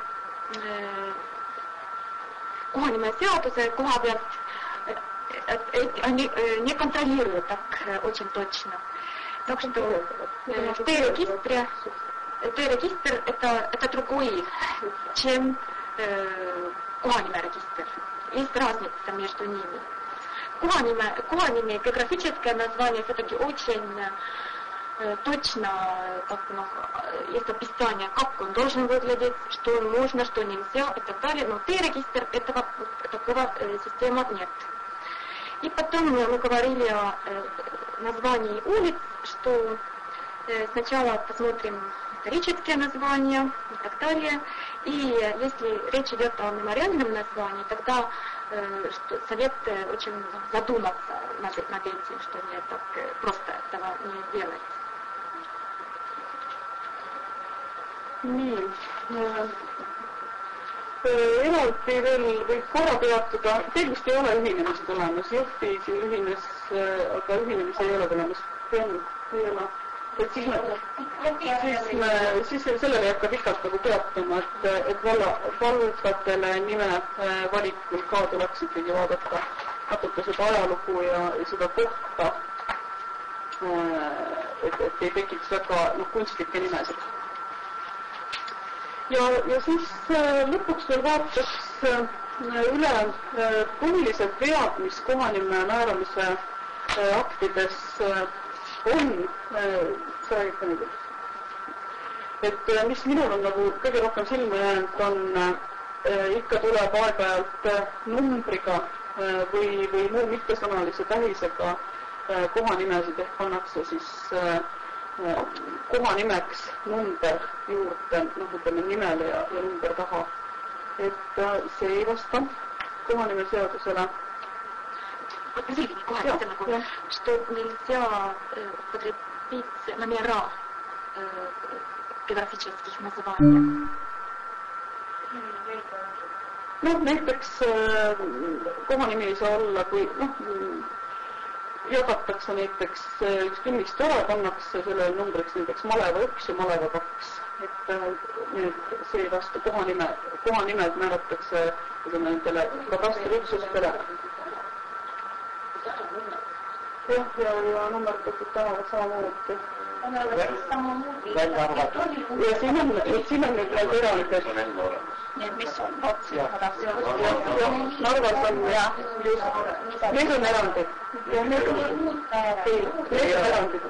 kohanimeseaduse koha pealt они не контролируют так очень точно. Так что Т-регистр это другой, чем kohanimerегистр. Есть разница между ними. Кухонime географическое название все-таки очень точно, есть описание, как он должен выглядеть, что можно, что нельзя и так далее. Но Т-регистр такого системы нет. И потом мы говорили о названии улиц, что сначала посмотрим исторические названия и так далее. И если речь идет о мемориальном названии, тогда совет очень задуматься над этим, что не так просто этого не делать. Nii. Eraldi veel võib korra peatuda, teil vist ei ole ühinemised olemas, Jõhvi siin ühines, aga ühinemisi ei ole olemas. Ei ole. Siis sellele jääb ka pikalt nagu peatuma, et valdadele nime valikul ka tuleks ikkagi vaadata natuke seda ajalugu ja seda kohta, et ei tekiks väga kunstlikke nimesid. Ja siis lõpuks veel vaataks üle põhilised vead, mis kohanime määramise aktides on, et mis minul on nagu kõige rohkem silma jäänud, on ikka tuleb aeg-ajalt numbriga või muu mittesõnalise tähisega kohanimesid ehk pannakse siis kohanimeks number juurde, ütleme nimele ja number taha. Et see ei vasta kohanimeseadusele. Извините, что нельзя употребить номера географических названий. Näiteks kohanimi ei saa olla, kui jagatakse näiteks üks künnist ära, pannakse sellele numbriks näiteks maleva 1 ja maleva 2. Et see vastu kohanimed määratakse nendele katastriüksustele. Ja nummerdatud tänavad samamoodi. Ja siin on nüüd need erandid. Mis on otsi? Narvas on, just. Need on erandid. Need on erandid.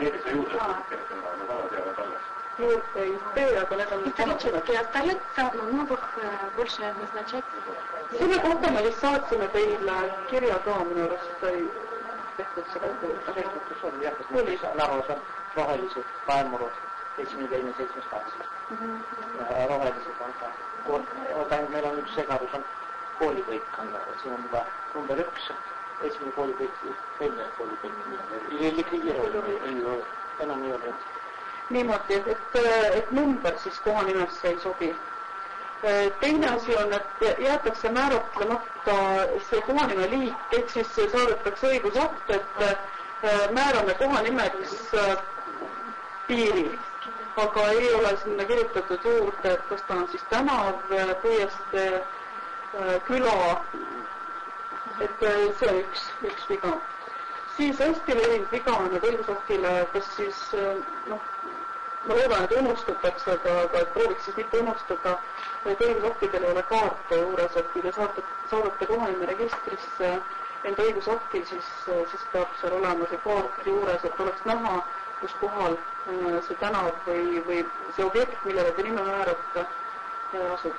Juurde ei tee, aga need on... Исторически остается, но новых больше назначать. Selle kohta me vist saatsime teile kirja ka minu arust sai tehtud seda. Tehtud on jah, et Narvas on rohelised kaemurud 72. Ja rohelised on ka. Meil on üks segadus on koolipõik. Siin on juba number 1. Esimene koolipõik, teine koolipõik. Ei likvideerinud. Enam ei ole. Niimoodi, et number siis kohanimesse ei sobi. Teine asi on, et jäetakse määratlemata see kohanime liik, ehk siis saadetakse õigusakt, et määrame kohanimeks piiri, aga ei ole sinna kirjutatud juurde, et kas ta on siis tänav, puiestee, küla, et see on üks viga. Siis hästi levinud viga on, et õigusaktile, kas siis, ma loodan, et unustatakse, aga et prooviks siis mitte unustada, et õigusaktidel ei ole kaarte juures, et kui te saadate kohanime registrisse enda õigusakti, siis peab seal olema see kaart juures, et oleks näha, kus kohal see tänav või see objekt, millele te nime määrate, asub.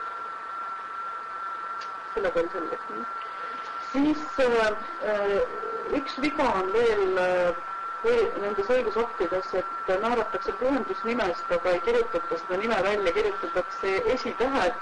Sellega on selgeks. Siis üks viga on veel nendes õigusaktides, et määratakse pühendusnimest, aga ei kirjutata seda nime välja, kirjutatakse esitähed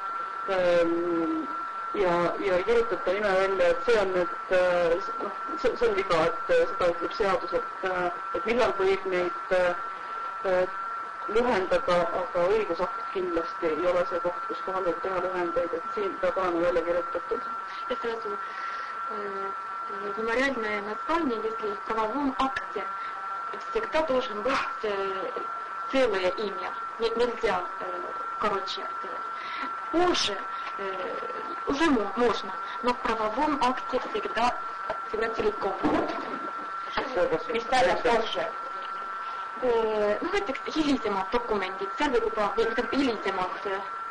ja ei kirjutata nime välja, et see on nüüd, see on viga, et seda ütleb seadus, et millal võib neid lühendada, aga õigusakt kindlasti ei ole see koht, kus kohal võib teha lühendeid, et siin peab olema välja kirjutatud. Ja сразу мемориальное название, если в правовом акте всегда должен быть целое имя, нельзя короче делать. Позже уже можно, но в правовом акте всегда целиком. Mis tähendab позже? Näiteks hilisemad dokumendid, seal võib juba, või hilisemad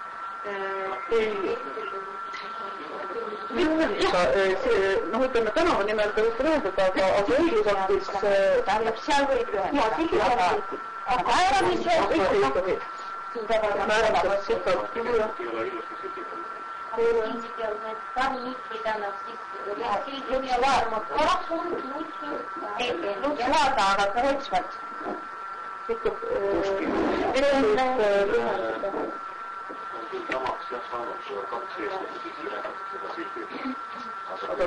ütleme tänava nimel ta võib lühendada, aga õigusaktis tähendab, seal võib lühendada. Aga määramise määramise sitalt. Принципиально, там есть данных лучше ладно, aga korrektselt. Ikka küll samaks jah saanud seda 2 eestlast, siis lühendatakse seda sildi. Aga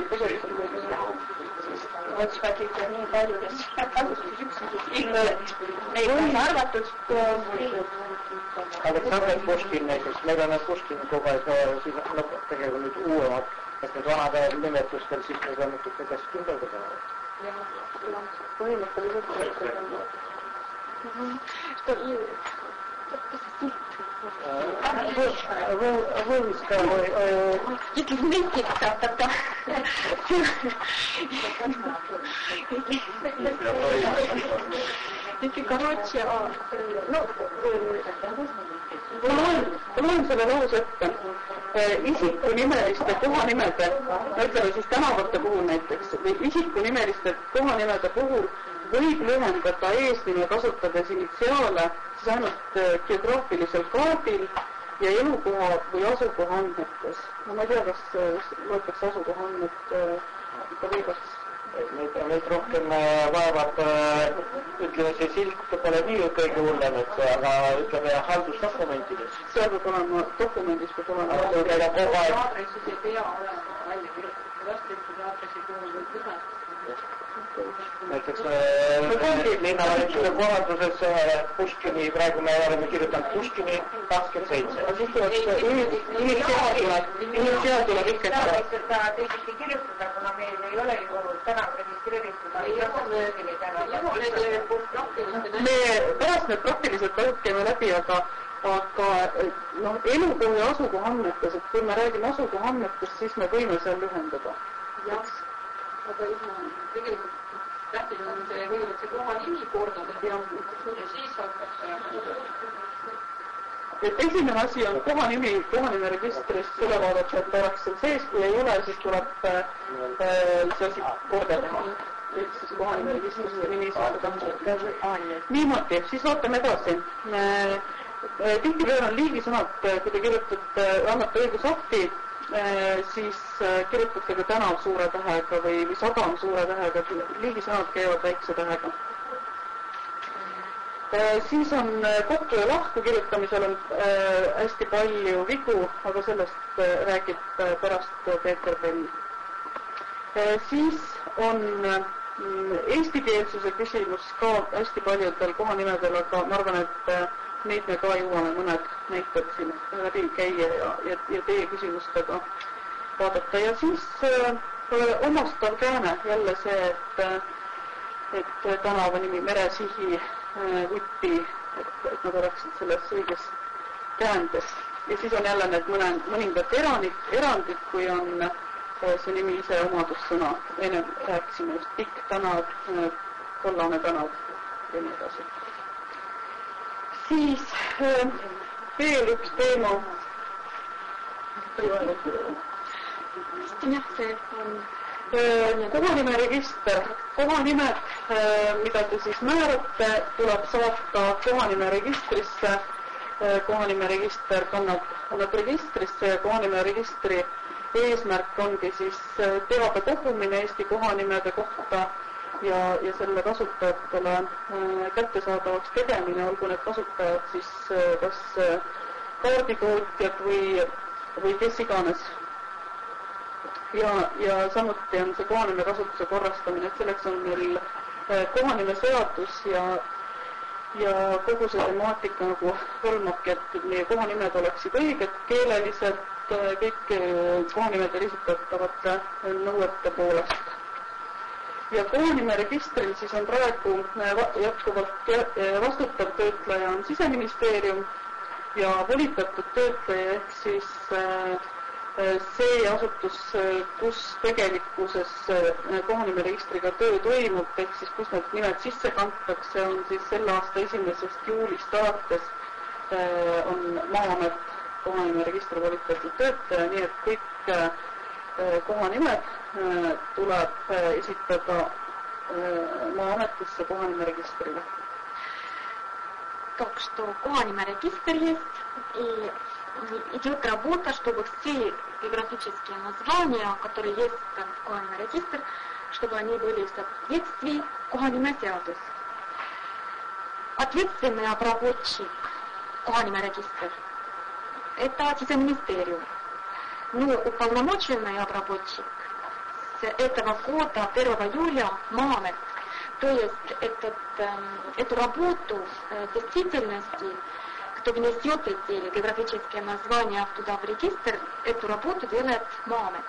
otsivad ikka nii palju, kes kasutus ei ole arvatud. Aleksandr Puškin näiteks, meil on need Puškin kogu aeg tegelikult nüüd uuemad, et need vanade nimetustel siis need on natuke kas kindlaldada. Вывеска если вместе тогда если короче ma loen selle lause ette. Isikunimeliste kohanimede, ütleme siis tänavate puhul näiteks, või isikunimeliste kohanimede puhul võib lühendada eesnime kasutades initsiaale siis ainult geograafilisel kaardil ja elukoha või asukoha andmetes. Ma ei tea, kas loetakse asukoha andmed ikka võivaks. Neid rohkem vaevad, ütleme see silt pole nii kõige hullem, aga ütleme haldusdokumentides. Seal peab olema dokumendis, peab olema aadressis ei pea olema välja kirjutatud, vastlikud aadressi puhul võib lühendada. Näiteks linnavalitsuse korralduses Puškini, praegu me oleme kirjutanud Puškini 27. Siis tuleks initsiaal tuleb ikka. Seda teisiti kirjutada, kuna meil ei ole ju tänav registreeritud. Me pärast need praktiliselt käime läbi, aga elukoha ja asukoha andmetes, et kui me räägime asukoha andmetest, siis me võime seal lühendada. Jah, aga tegelikult tähtis on see kõigepealt see koha nimi kordada ja siis hakkab et esimene asi on kohanime registrist üle vaadata, et oleks seal sees, kui ei ole, siis tuleb see asi korda teha. Et siis kohanime registrist nimi saada. Niimoodi, siis vaatame edasi. Tihtipeale on liigisõnad, kui te kirjutate, annate õigusakti, siis kirjutate ka tänav suure tähega või sadam suure tähega, liigisõnad käivad väikse tähega. Siis on kokku ja lahku kirjutamisel on hästi palju vigu, aga sellest räägib pärast Peeter Pell. Siis on eestikeelsuse küsimus ka hästi paljudel kohanimedel, aga ma arvan, et neid me ka jõuame mõned näited siin läbi käia ja teie küsimustega vaadata. Ja siis omastav kääne jälle see, et tänava nimi Meresihi Vuti, et nad oleksid selles õiges käändes. Ja siis on jälle need mõningad erandid, kui on see nimi ise omadussõna. Enne rääkisime just pikk tänav, kollane tänav ja nii edasi. Siis veel üks teema. Kohanimeregister. Kohanimed, mida te siis määrate, tuleb saata kohanimeregistrisse. Kohanimeregister kannab registrisse ja kohanimeregistri eesmärk ongi siis teabe kogumine Eesti kohanimede kohta ja selle kasutajatele kättesaadavaks tegemine, olgu need kasutajad siis kas kaarditootjad või kes iganes. Ja samuti on see kohanime kasutuse korrastamine, et selleks on meil kohanimeseadus ja kogu see temaatika nagu hõlmabki, et meie kohanimed oleksid õiged, keelelised, kõik kohanimed esitatavate nõuete poolest. Ja kohanimeregistril siis on praegu jätkuvalt vastutav töötleja on Siseministeerium ja volitatud töötleja ehk siis see asutus, kus tegelikkuses kohanimeregistriga töö toimub, ehk siis kus need nimed sisse kantakse, on siis selle aasta 1. juulist alates on Maa-amet kohanimeregistri volitatud töötaja, nii et kõik kohanimed tuleb esitada Maa-ametisse kohanimeregistrile. Так что kohanimerегистр есть, и идет работа, чтобы все географические названия, которые есть там в kohanimerегистр, чтобы они были в соответствии kohanimeseadus. Ответственный обработчик kohanimerегистр – это Сисеминистериум. Но уполномоченный обработчик с этого года, 1 июля, МАМЭТ. То есть эту работу действительности, кто внесет эти географические названия туда в регистр, эту работу делает МАМЭТ.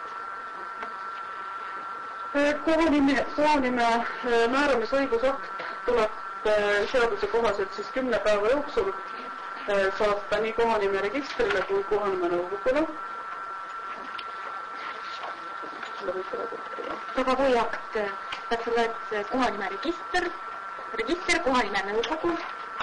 Kohanime määramisõigusakt tuleb seaduse kohaselt siis 10 päeva jooksul saata nii kohanimeregistrile kui kohanimenõukogule. Правовой акт отсылается kohanimeregistr, register kohanimenõukogu.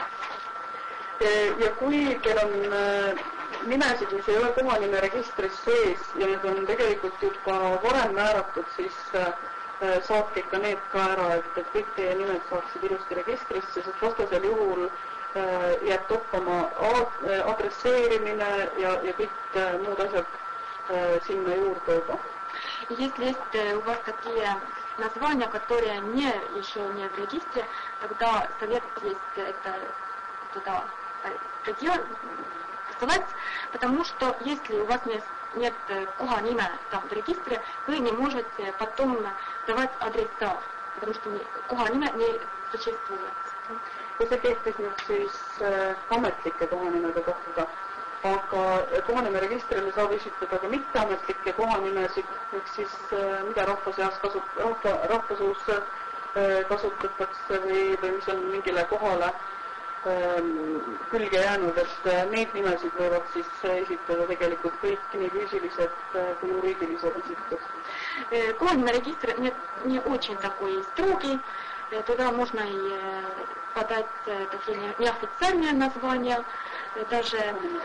Ja kui teil on nimesid, mis ei ole kohanimeregistris sees ja need on tegelikult juba varem määratud, siis saatke ikka need ka ära, et kõik teie nimed saaksid ilusti registrisse, sest vastasel juhul jääb toppama adresseerimine ja kõik muud asjad sinna juurde juba. Если есть у вас такие названия, которые еще не в регистре, тогда совет есть это туда посылать, потому что если у вас нет kohanime там в регистре, вы не можете потом давать адреса, потому что kohanime не существует. Ja see kehtis nüüd siis ametlike kohanimede kohta, aga kohanimeregistrile saab esitada ka mitteametlikke kohanimesid, ehk siis mida rahvasuus kasutatakse või mis on mingile kohale külge jäänud, et neid nimesid võivad siis esitada tegelikult kõik nii füüsilised kui juriidilised isikud. Kohanimerегистр не очень такой строгий, туда можно и подать такие неофициальные названия, даже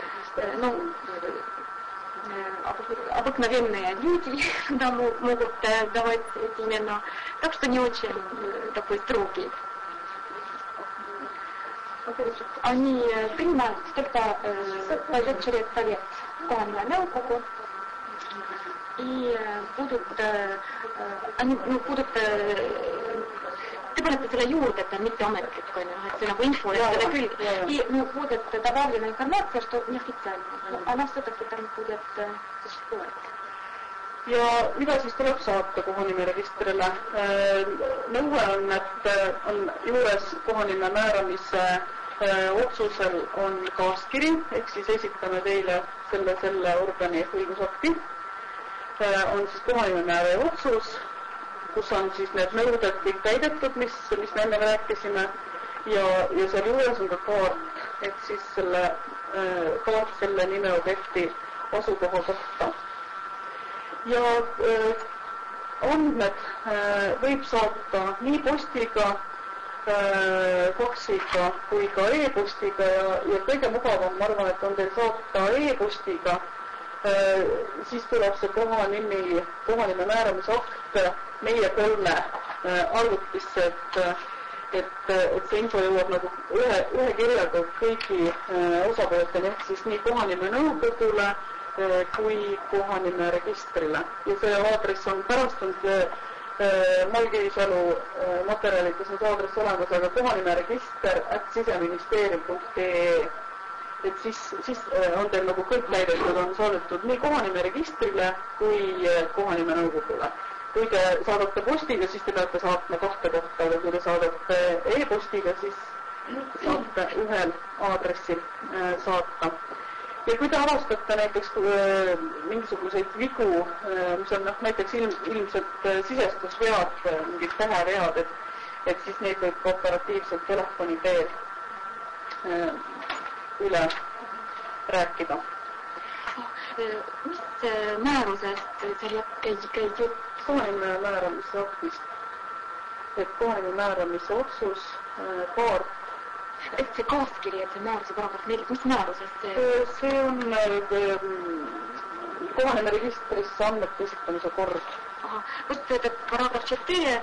обыкновенные люди да, могут давать эти имена, так что не очень такой строгий. Они принимают, только пойдет через совет kohanimenõukogu и они будут te panete selle juurde, et on mitteametlik, et see nagu info selle külg. И будет добавлена информация, что неофициально. Она все-таки там будет существовать. Ja mida siis tuleb saata kohanimeregistrile? Nõue on, et on juures kohanime määramise otsusel on kaaskiri, ehk siis esitame teile selle organi õigusakti. On siis kohanimemääraja otsus, kus on siis need nõuded kõik täidetud, mis me enne rääkisime, ja seal juures on ka kaart, et siis kaart selle nimeobjekti asukoha kohta. Ja andmed võib saata nii postiga, faksiga kui ka e-postiga ja kõige mugavam, ma arvan, et on teil saata e-postiga, siis tuleb see kohanime määramise akt meie 3 arvutisse, et see info jõuab nagu ühe kirjaga kõigi osapoolteni, ehk siis nii kohanime nõukogule kui kohanime registrile. Ja see aadress on pärast Mall Kivisalu materjalides on see aadress olemas, aga kohanimeregister@siseministeerium.ee. Et siis on teil nagu kõik täidetud, on saadetud nii kohanime registrile kui kohanime nõukogule. Kui te saadate postiga, siis te peate saatma 2 kohta, aga kui te saadate e-postiga, siis saate ühel aadressil saata. Ja kui te avastate näiteks mingisuguseid vigu, mis on näiteks ilmselt sisestusvead, mingid tähevead, et siis neid võib ka operatiivselt telefoni teel üle rääkida. Mis määrusest seal käib jutt? Kohanime määramise aktist. Et kohanime määramise otsus, kaart. Et see kaaskiri, et see määruse paragrahv 4, mis määrusest see? See on kohanime registrisse andmete esitamise kord. Aha, вот этот параграф 4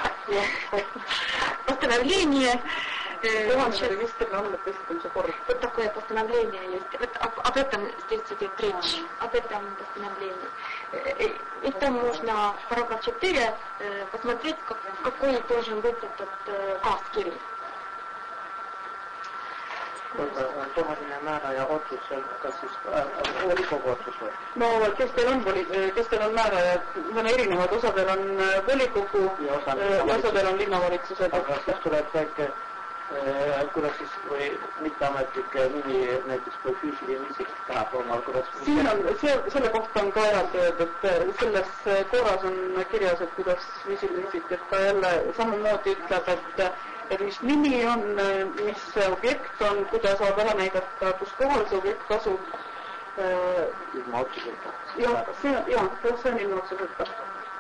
постановление. Kohanime registri andmete esitamise kord. Вот такое постановление есть. Вот об этом здесь идет речь, об этом постановлении. И там можно в параграф 4 посмотреть, какой должен быть этот кaaskiri. Kohanime määraja otsus, kas siis volikogu otsus või? No, kes teil on määraja, need on erinevad, osadel on volikogu ja osadel on linnavalitsused. Aga siis tuleb väike, kuidas siis või mitteametlik nimi, näiteks kui füüsiline isik tahab omal, kuidas... Siin on, selle kohta on ka eraldi öeldud, et selles korras on kirjas, et kuidas füüsiline isik, et ta jälle samamoodi ütleb, et mis nimi on, mis objekt on, kuidas saab ära näidata, kus kohal see objekt asub. Ilma otsuseta. Ja, see on ilma otsuseta.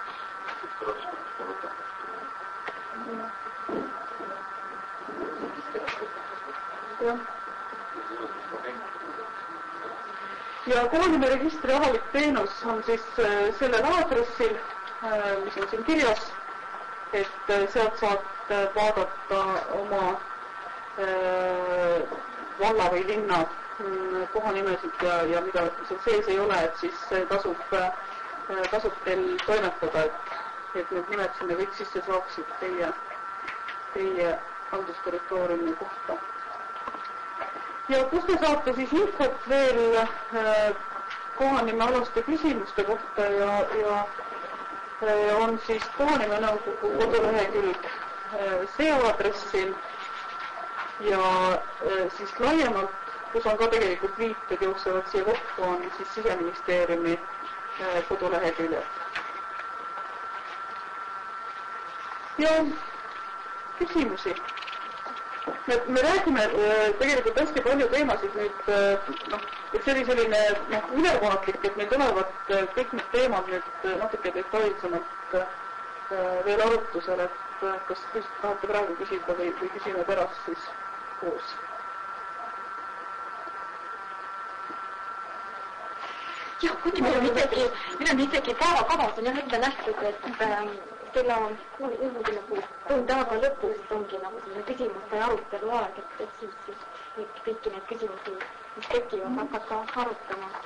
Ja kohanime registri avalik teenus on siis sellel aadressil, mis on siin kirjas, et sealt saad vaadata oma valla või linna kohanimesid ja mida seal sees ei ole, et siis tasub teil toimetada, et need nimed sinna kõik sisse saaksid teie haldusterritooriumi kohta. Ja kus te saate siis infot veel kohanimealaste küsimuste kohta ja on siis kohanimenõukogu kodulehekülg see aadressil ja siis laiemalt, kus on ka tegelikult viited jooksevad siia kokku, on siis Siseministeeriumi koduleheküljed. Ja küsimusi. Me räägime tegelikult hästi palju teemasid nüüd, et see oli selline ülevaatlik, et meil tulevad kõik need teemad nüüd natuke detailsemalt veel arutusel, et kas tahate praegu küsida või küsime pärast siis koos. Jah, kuigi meil on isegi päevakavas on jah ette nähtud, et kella tund aega lõpus ongi nagu selline küsimuste arutelu aeg, et siis kõiki neid küsimusi, mis tekivad, hakata arutama.